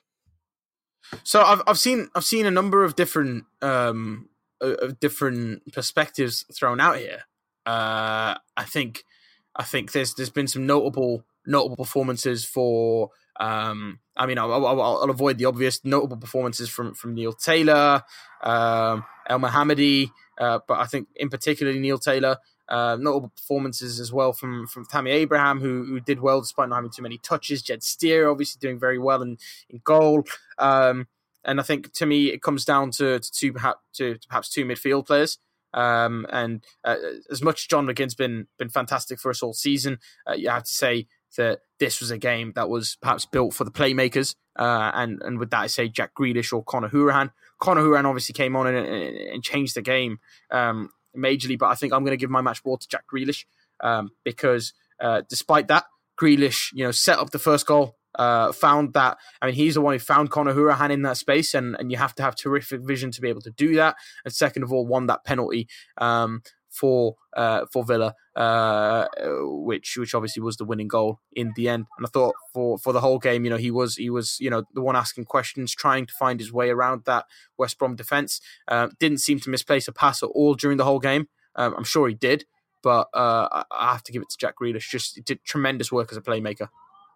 So I've I've seen I've seen a number of different um of different perspectives thrown out here. Uh, I think I think there's there's been some notable notable performances for. Um, I mean, I'll, I'll, I'll avoid the obvious notable performances from from Neil Taylor, um, El Mohammadi, uh, but I think in particular Neil Taylor. Uh, notable performances as well from from Tammy Abraham, who who did well despite not having too many touches. Jed Steer obviously doing very well in, in goal. Um, and I think to me it comes down to to, two, perhaps, to, to perhaps two midfield players. Um, and uh, as much as John McGinn's been been fantastic for us all season, uh, you have to say that this was a game that was perhaps built for the playmakers. Uh, and and with that, I say Jack Grealish or Conor Hourihane. Conor Hourihane obviously came on and, and, and changed the game. Um, majorly, but I think I'm going to give my match ball to Jack Grealish um, because uh, despite that, Grealish, you know, set up the first goal, uh, found that, I mean, he's the one who found Conor Hourihane in that space, and, and you have to have terrific vision to be able to do that. And second of all, won that penalty um, for uh, for Villa, uh, which which obviously was the winning goal in the end. And I thought for, for the whole game, you know, he was he was you know the one asking questions, trying to find his way around that West Brom defence. Uh, didn't seem to misplace a pass at all during the whole game. Um, I'm sure he did, but uh, I have to give it to Jack Grealish. Just he did tremendous work as a playmaker.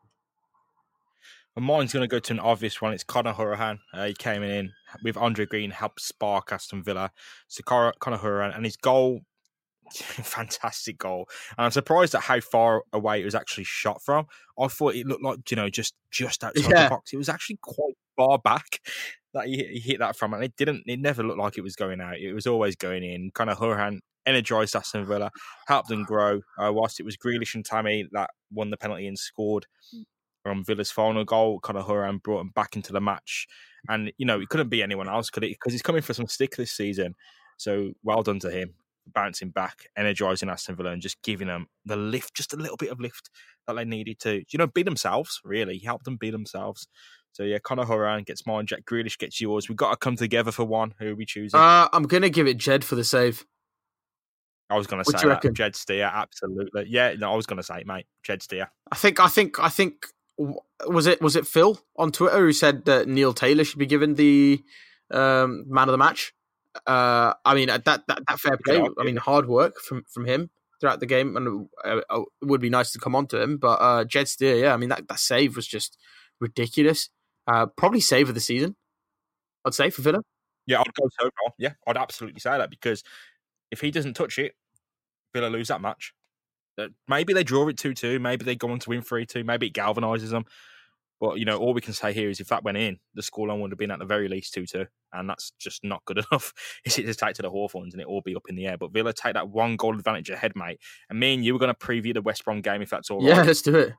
And mine's going to go to an obvious one. It's Conor Hourihane. Uh, he came in with Andre Green, helped spark Aston Villa. So Conor Hourihane, and his goal, fantastic goal. And I'm surprised at how far away it was actually shot from. I thought it looked like, you know, just just outside yeah. the box. It was actually quite far back that he, he hit that from. And it didn't, it never looked like it was going out. It was always going in. Conor Hourihane energised Aston Villa, helped them grow. Uh, whilst it was Grealish and Tammy that won the penalty and scored from Villa's final goal, Conor Hourihane brought him back into the match. And, you know, it couldn't be anyone else, could it? Because he's coming for some stick this season. So well done to him, bouncing back, energising Aston Villa and just giving them the lift, just a little bit of lift that they needed to, you know, be themselves, really. He helped them be themselves. So yeah, Conor Horan gets mine. Jack Grealish gets yours. We've got to come together for one. Who are we choosing? Uh, I'm gonna give it Jed for the save. I was going to What say do you that. reckon? Jed Steer, absolutely. Yeah, no, I was going to say it, mate. Jed Steer. I think, I think, I think. Was it was it Phil on Twitter who said that Neil Taylor should be given the um, man of the match? Uh, I mean that that, that fair play. I mean hard work from, from him throughout the game, and uh, it would be nice to come on to him. But uh, Jed Steer, yeah, I mean that, that save was just ridiculous. Uh, probably save of the season, I'd say, for Villa. Yeah, I'd go so far. Yeah, I'd absolutely say that, because if he doesn't touch it, Villa lose that match. Maybe they draw it two two. Maybe they go on to win three two. Maybe it galvanises them. But, you know, all we can say here is if that went in, the scoreline would have been at the very least two two. And that's just not good enough. Is it to take to the Hawthorns and it all be up in the air? But Villa take that one goal advantage ahead, mate. And me and you were going to preview the West Brom game, if that's all right. Yeah, let's do it.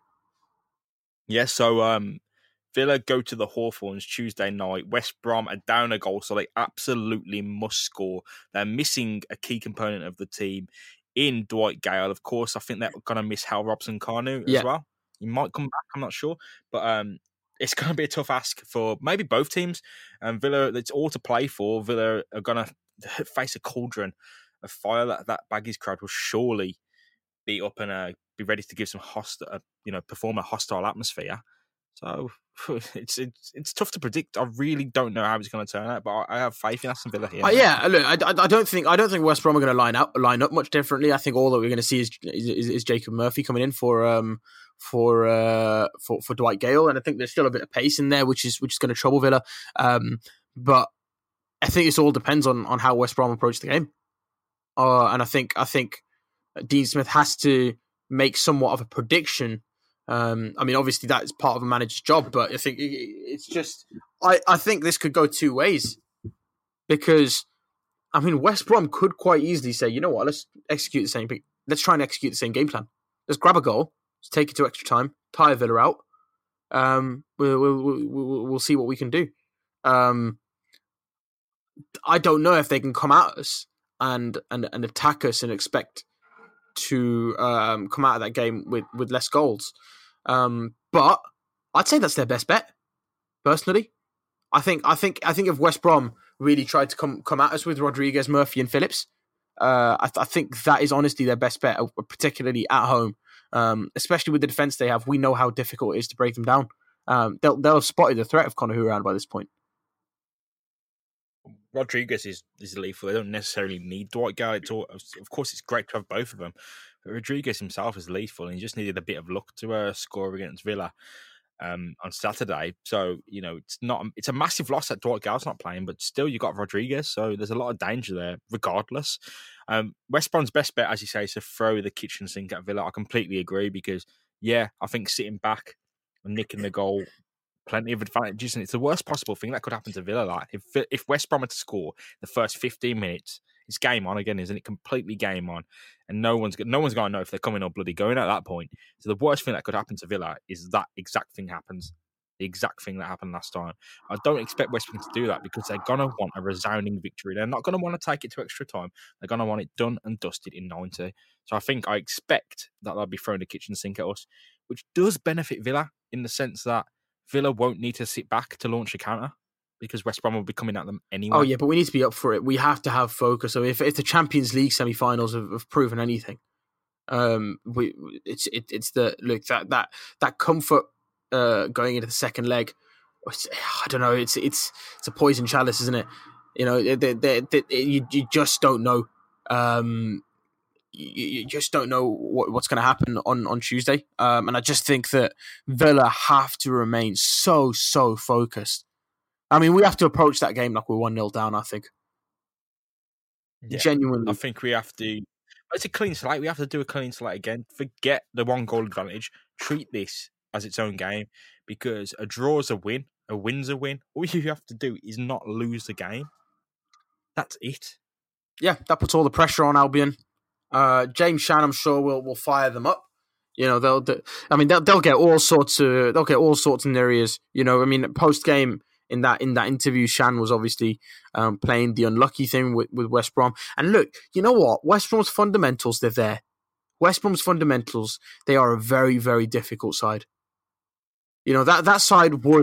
Yeah, so um, Villa go to the Hawthorns Tuesday night. West Brom are down a goal, so they absolutely must score. They're missing a key component of the team in Dwight Gale. Of course, I think they're going to miss Hal Robson-Kanu as Yeah. well. He might come back, I'm not sure. But um, it's going to be a tough ask for maybe both teams. And Villa, it's all to play for. Villa are going to face a cauldron of fire. That, that Baggies crowd will surely be up and uh, be ready to give some hostile, uh, you know, perform a hostile atmosphere. So it's it's it's tough to predict. I really don't know how it's going to turn out, but I, I have faith in Aston Villa here. Uh, yeah, look, I, I don't think I don't think West Brom are going to line up line up much differently. I think all that we're going to see is, is is Jacob Murphy coming in for um for uh for, for Dwight Gale, and I think there's still a bit of pace in there, which is which is going to trouble Villa. Um, but I think this all depends on on how West Brom approach the game. Uh, and I think I think Dean Smith has to make somewhat of a prediction. Um, I mean, obviously that is part of a manager's job, but I think it's just I, I think this could go two ways, because I mean West Brom could quite easily say, you know what, let's execute the same. Let's try and execute the same game plan. Let's grab a goal, let's take it to extra time, tire Villa out. Um, we'll we'll, we'll we'll see what we can do. Um, I don't know if they can come at us and and, and attack us and expect to um, come out of that game with, with less goals. Um, but I'd say that's their best bet, personally. I think I think I think if West Brom really tried to come come at us with Rodriguez, Murphy, and Phillips, uh, I, th- I think that is honestly their best bet, particularly at home. Um, especially with the defense they have, we know how difficult it is to break them down. Um, they'll they'll have spotted the threat of Conor Horan by this point. Rodriguez is, is lethal. They don't necessarily need Dwight Gale. Of course, it's great to have both of them. But Rodriguez himself is lethal, and he just needed a bit of luck to uh, score against Villa um, on Saturday. So, you know, it's not it's a massive loss that Dwight Gale's not playing, but still you got Rodriguez, so there's a lot of danger there, regardless. Um, West Brom's best bet, as you say, is to throw the kitchen sink at Villa. I completely agree, because, yeah, I think sitting back and nicking the goal, plenty of advantages, and it's the worst possible thing that could happen to Villa. Like if if West Brom were to score the first fifteen minutes, it's game on again, isn't it? Completely game on, and no one's no one's going to know if they're coming or bloody going at that point. So the worst thing that could happen to Villa is that exact thing happens, the exact thing that happened last time. I don't expect West Brom to do that, because they're going to want a resounding victory. They're not going to want to take it to extra time. They're going to want it done and dusted in ninety. So I think I expect that they'll be throwing the kitchen sink at us, which does benefit Villa in the sense that Villa won't need to sit back to launch a counter, because West Brom will be coming at them anyway. Oh, yeah, but we need to be up for it. We have to have focus. So if, if the Champions League semi-finals have, have proven anything, um, we it's it, it's the look that that that comfort uh, going into the second leg. I don't know. It's it's it's a poison chalice, isn't it? You know, they, they, they, you you just don't know. Um, You, you just don't know what, what's going to happen on, on Tuesday. Um, and I just think that Villa have to remain so, so focused. I mean, we have to approach that game like we're one nil down, I think. Yeah, Genuinely. I think we have to... It's a clean slate. We have to do a clean slate again. Forget the one goal advantage. Treat this as its own game, because a draw is a win. A win's a win. All you have to do is not lose the game. That's it. Yeah, that puts all the pressure on Albion. Uh, James Shan, I'm sure, will will fire them up. You know, they'll. they, I mean, they'll they'll get all sorts of they'll get all sorts in their ears. You know, I mean, post game in that in that interview, Shan was obviously um, playing the unlucky thing with, with West Brom. And look, you know what? West Brom's fundamentals, they're there. West Brom's fundamentals, they are a very very difficult side. You know, that that side would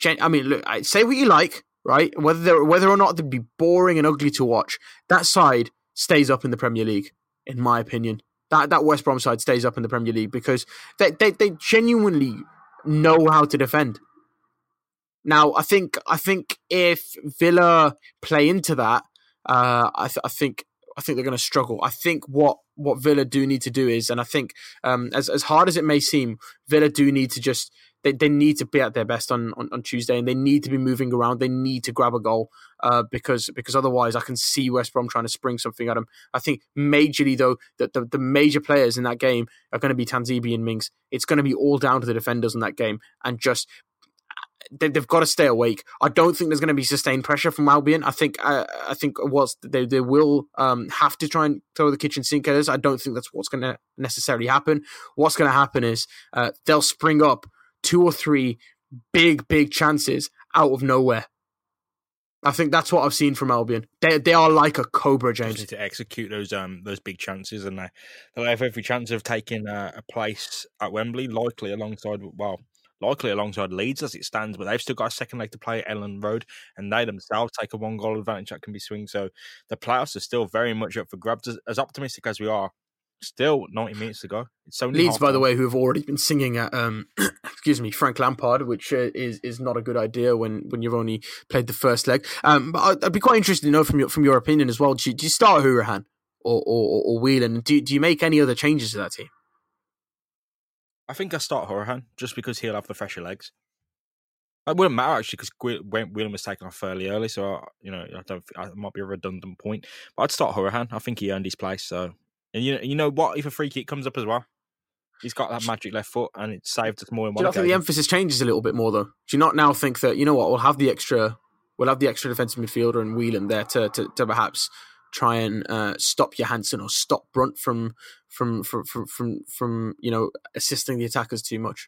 I mean, look, say what you like, right? Whether whether or not they'd be boring and ugly to watch, that side stays up in the Premier League, in my opinion. That that West Brom side stays up in the Premier League because they they, they genuinely know how to defend. Now, I think I think if Villa play into that, uh, I, th- I think I think they're going to struggle. I think what, what Villa do need to do is, and I think um, as as hard as it may seem, Villa do need to just they, they need to be at their best on, on, on Tuesday, and they need to be moving around. They need to grab a goal uh, because because otherwise, I can see West Brom trying to spring something at them. I think majorly though that the, the major players in that game are going to be Tanzibi and Mings. It's going to be all down to the defenders in that game, and just. They've got to stay awake. I don't think there's going to be sustained pressure from Albion. I think uh, I think what's they they will um, have to try and throw the kitchen sink at us. I don't think that's what's going to necessarily happen. What's going to happen is uh, they'll spring up two or three big big chances out of nowhere. I think that's what I've seen from Albion. They they are like a cobra, James. Just need to execute those um those big chances, and they they'll have every chance of taking uh, a place at Wembley, likely alongside well. Likely alongside Leeds as it stands, but they've still got a second leg to play at Ellen Road, and they themselves take a one-goal advantage that can be swung. So the playoffs are still very much up for grabs. As, as optimistic as we are, still ninety minutes to go. It's only Leeds, by the way, who have already been singing at um, excuse me, Frank Lampard, which uh, is is not a good idea when, when you've only played the first leg. Um, but I'd, I'd be quite interested to know from your from your opinion as well. Do you, do you start Hourihane or or, or Whelan? Do do you make any other changes to that team? I think I start Hourihane just because he'll have the fresher legs. It wouldn't matter actually because Whelan was taken off fairly early, so you know I don't. It might be a redundant point, but I'd start Hourihane. I think he earned his place. So, and you you know what? If a free kick comes up as well, he's got that magic left foot, and it saved us more than one. Do you not think the emphasis changes a little bit more though? Do you not now think that you know what? We'll have the extra, we'll have the extra defensive midfielder and Whelan there to to, to perhaps try and uh, stop Johansson or stop Brunt from from from from from, from you know assisting the attackers too much.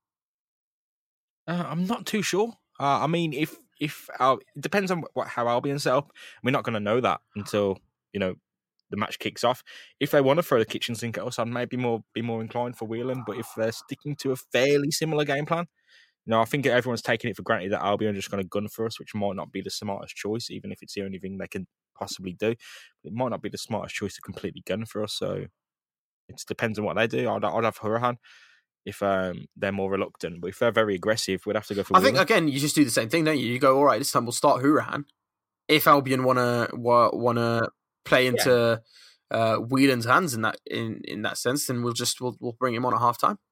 Uh, I'm not too sure. Uh, I mean, if if Al- it depends on what how Albion set up. We're not going to know that until you know the match kicks off. If they want to throw the kitchen sink at us, I'd maybe more be more inclined for Whelan. But if they're sticking to a fairly similar game plan, you know, I think everyone's taking it for granted that Albion are just going to gun for us, which might not be the smartest choice, even if it's the only thing they can possibly do. It might not be the smartest choice to completely gun for us. So it depends on what they do. I'd, I'd have Hourihane if um, they're more reluctant. But if they're very aggressive, we'd have to go for I Whelan. think, again, you just do the same thing, don't you? You go, all right, this time we'll start Hourihane. If Albion want to want to play into yeah. uh, Whelan's hands in that in, in that sense, then we'll just we'll, we'll bring him on at half time.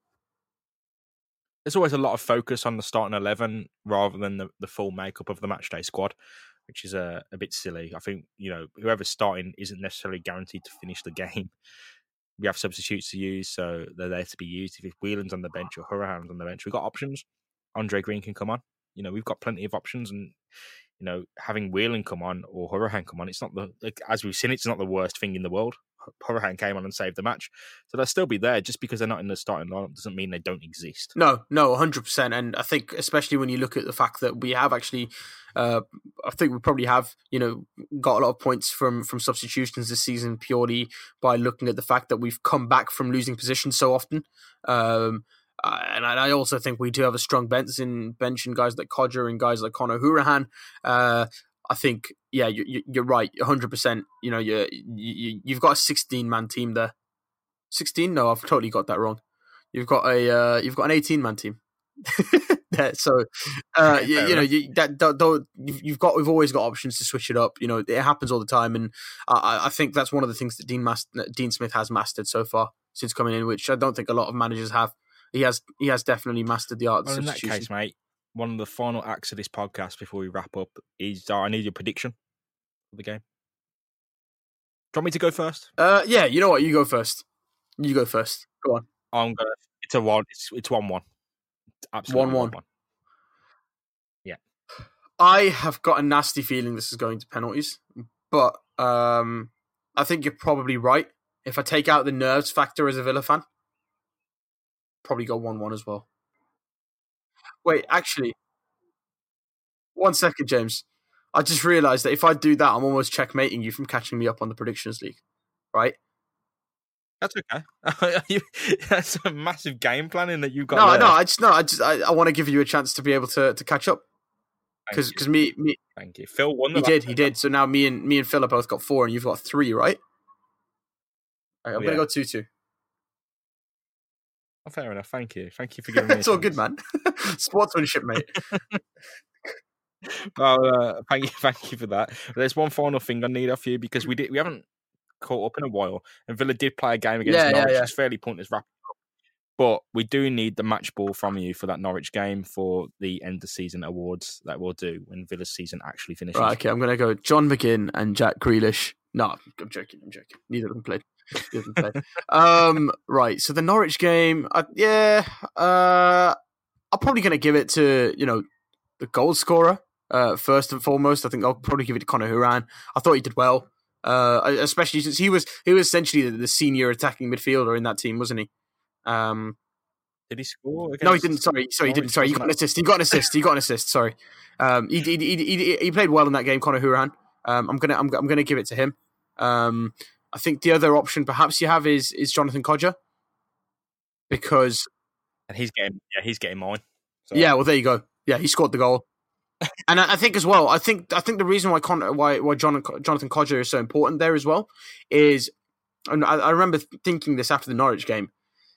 There's always a lot of focus on the starting eleven rather than the, the full makeup of the matchday squad, which is a, a bit silly. I think, you know, whoever's starting isn't necessarily guaranteed to finish the game. We have substitutes to use, so they're there to be used. If Whelan's on the bench or Hourihane's on the bench, we've got options. Andre Green can come on. You know, we've got plenty of options, and you know, having Whelan come on or Hourihane come on, it's not the like, as we've seen, it's not the worst thing in the world. Hourihane came on and saved the match, so they'll still be there. Just because they're not in the starting lineup doesn't mean they don't exist. No, no, one hundred percent. And I think, especially when you look at the fact that we have actually, uh, I think we probably have, you know, got a lot of points from from substitutions this season purely by looking at the fact that we've come back from losing positions so often. Um, and I also think we do have a strong bench in bench and guys like Codger and guys like Conor Hourihane. Uh, I think, yeah, you, you're right, one hundred percent. You know, you, you, you've got a sixteen-man team there. sixteen? No, I've totally got that wrong. You've got a uh, you've got an eighteen-man team. yeah, so uh, you, you know, you, that, that, that you've got we've always got options to switch it up. You know, it happens all the time, and I, I think that's one of the things that Dean Mas- Dean Smith has mastered so far since coming in, which I don't think a lot of managers have. He has he has definitely mastered the art of well, substitution. In that case, mate, one of the final acts of this podcast before we wrap up is uh, I need your prediction for the game. Do you want me to go first? Uh, yeah, you know what? You go first. You go first. Go on. I'm gonna. It's a one. It's it's one one. Absolutely one one. Yeah. I have got a nasty feeling this is going to penalties, but um, I think you're probably right. If I take out the nerves factor as a Villa fan, probably go one one as well. Wait, actually, one second, James. I just realised that if I do that, I'm almost checkmating you from catching me up on the Predictions League, right? That's okay. That's a massive game planning that you've got. No, there. no, I just no, I just I, I want to give you a chance to be able to, to catch up. because because me, me thank you. Phil won. The he did, he did. So now me and me and Phil have both got four, and you've got three, right? Right, I'm oh, gonna yeah. go two two. Oh, fair enough. Thank you. Thank you for giving me. It's all good, man. Sportsmanship, mate. Well, uh, thank you, thank you for that. There's one final thing I need off you because we did we haven't caught up in a while, and Villa did play a game against yeah, Norwich. Yeah, yeah. It's fairly pointless wrapping up, but we do need the match ball from you for that Norwich game for the end of season awards that we'll do when Villa's season actually finishes. Right, okay, I'm gonna go John McGinn and Jack Grealish. No, I'm joking. I'm joking. Neither of them played. Neither of them played. um, right. So the Norwich game, I, yeah, uh, I'm probably gonna give it to you know the goal scorer. Uh, first and foremost, I think I'll probably give it to Conor Hourihane. I thought he did well, uh, especially since he was he was essentially the, the senior attacking midfielder in that team, wasn't he? Um, did he score? No, he didn't. Sorry, sorry, he didn't. Sorry, he got an assist. He got an assist. He got an assist. Sorry, um, he, he he he he played well in that game, Conor Hourihane. Um, I'm gonna I'm I'm gonna give it to him. Um, I think the other option perhaps you have is is Jonathan Kodjia, because and he's getting yeah he's getting mine. So. Yeah, well there you go. Yeah, he scored the goal. And I think as well, I think I think the reason why Con- why why John, Jonathan Kodjia is so important there as well is, and I, I remember thinking this after the Norwich game,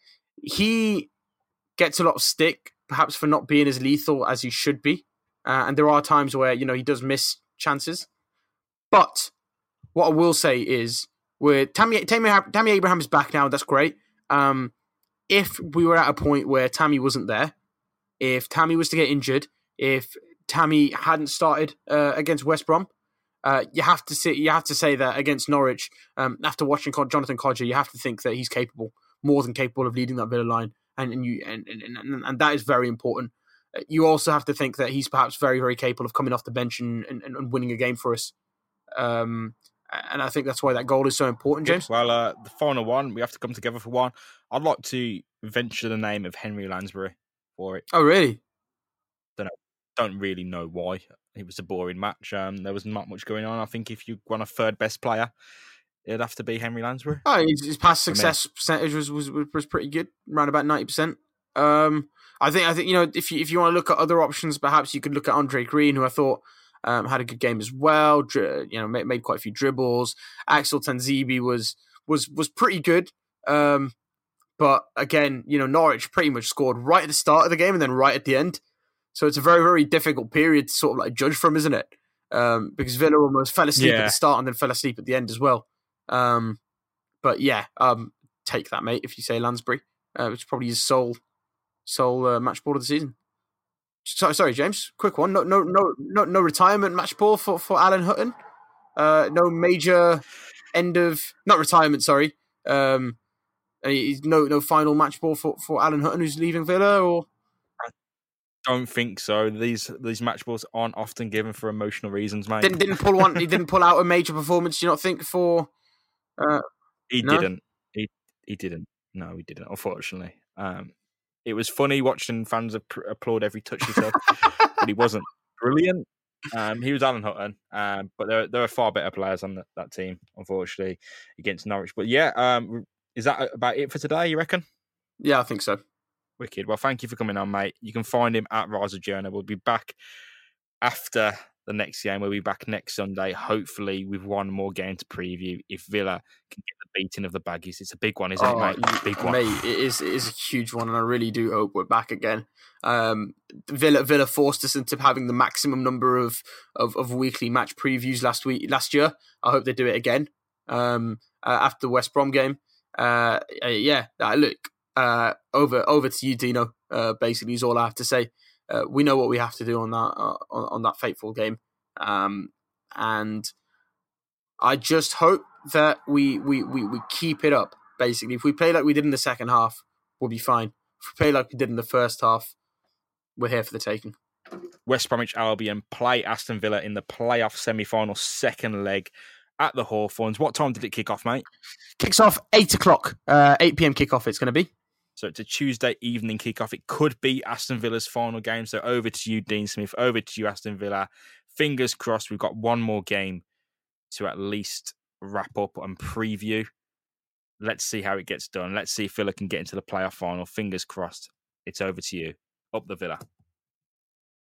he gets a lot of stick perhaps for not being as lethal as he should be, uh, and there are times where you know he does miss chances. But what I will say is, with Tammy Tammy, Tammy Abraham is back now, that's great. Um, if we were at a point where Tammy wasn't there, if Tammy was to get injured, if Tammy hadn't started uh, against West Brom, uh, you have to say you have to say that against Norwich. Um, after watching Jonathan Kodjia, you have to think that he's capable, more than capable of leading that Villa line, and and you and and, and, and that is very important. You also have to think that he's perhaps very very capable of coming off the bench and, and, and winning a game for us. Um, and I think that's why that goal is so important, James. Well, uh, the final one, we have to come together for one. I'd like to venture the name of Henry Lansbury for it. Oh, really? Don't know. Don't really know why. It was a boring match. Um, there was not much going on. I think if you want a third best player, it'd have to be Henry Lansbury. Oh, his, his pass success percentage was, was was pretty good, around about ninety percent. Um, I think I think you know if you if you want to look at other options, perhaps you could look at Andre Green, who I thought um, had a good game as well. Dri- you know, made, made quite a few dribbles. Axel Tanzibi was was was pretty good. Um, but again, you know, Norwich pretty much scored right at the start of the game and then right at the end. So it's a very, very difficult period to sort of like judge from, isn't it? Um, because Villa almost fell asleep yeah. at the start and then fell asleep at the end as well. Um, but yeah, um, take that, mate, if you say Lansbury. Uh, it's probably his sole sole uh, match ball of the season. So, sorry, James, quick one. No, no, no, no, no retirement match ball for, for Alan Hutton. Uh, no major end of not retirement. Sorry, um, no, no final match ball for, for Alan Hutton, who's leaving Villa, or. Don't think so. These these match balls aren't often given for emotional reasons, mate. Didn't didn't pull one. He didn't pull out a major performance. Do you not think for? Uh, he no? didn't. He he didn't. No, he didn't. Unfortunately, um, it was funny watching fans applaud every touch he took, but he wasn't brilliant. Um, he was Alan Hutton, um, but there there are far better players on that, that team, unfortunately, against Norwich. But yeah, um, is that about it for today? You reckon? Yeah, I think so. Wicked. Well, thank you for coming on, mate. You can find him at Rise of Jonah. We'll be back after the next game. We'll be back next Sunday, hopefully with one more game to preview. If Villa can get the beating of the Baggies, it's a big one, isn't oh, it, mate? Big one, mate. It is. It is a huge one, and I really do hope we're back again. Um, Villa Villa forced us into having the maximum number of, of, of weekly match previews last week, last year. I hope they do it again um, uh, after the West Brom game. Uh, uh, yeah, uh, look. Uh, over over to you, Dino. Uh, basically, is all I have to say. Uh, we know what we have to do on that uh, on, on that fateful game, um, and I just hope that we, we, we, we keep it up. Basically, if we play like we did in the second half, we'll be fine. If we play like we did in the first half, we're here for the taking. West Bromwich Albion play Aston Villa in the playoff semi-final second leg at the Hawthorns. What time did it kick off, mate? Kicks off eight o'clock. Uh, eight p.m. kickoff. It's going to be. So it's a Tuesday evening kickoff. It could be Aston Villa's final game. So over to you, Dean Smith. Over to you, Aston Villa. Fingers crossed we've got one more game to at least wrap up and preview. Let's see how it gets done. Let's see if Villa can get into the playoff final. Fingers crossed. It's over to you. Up the Villa.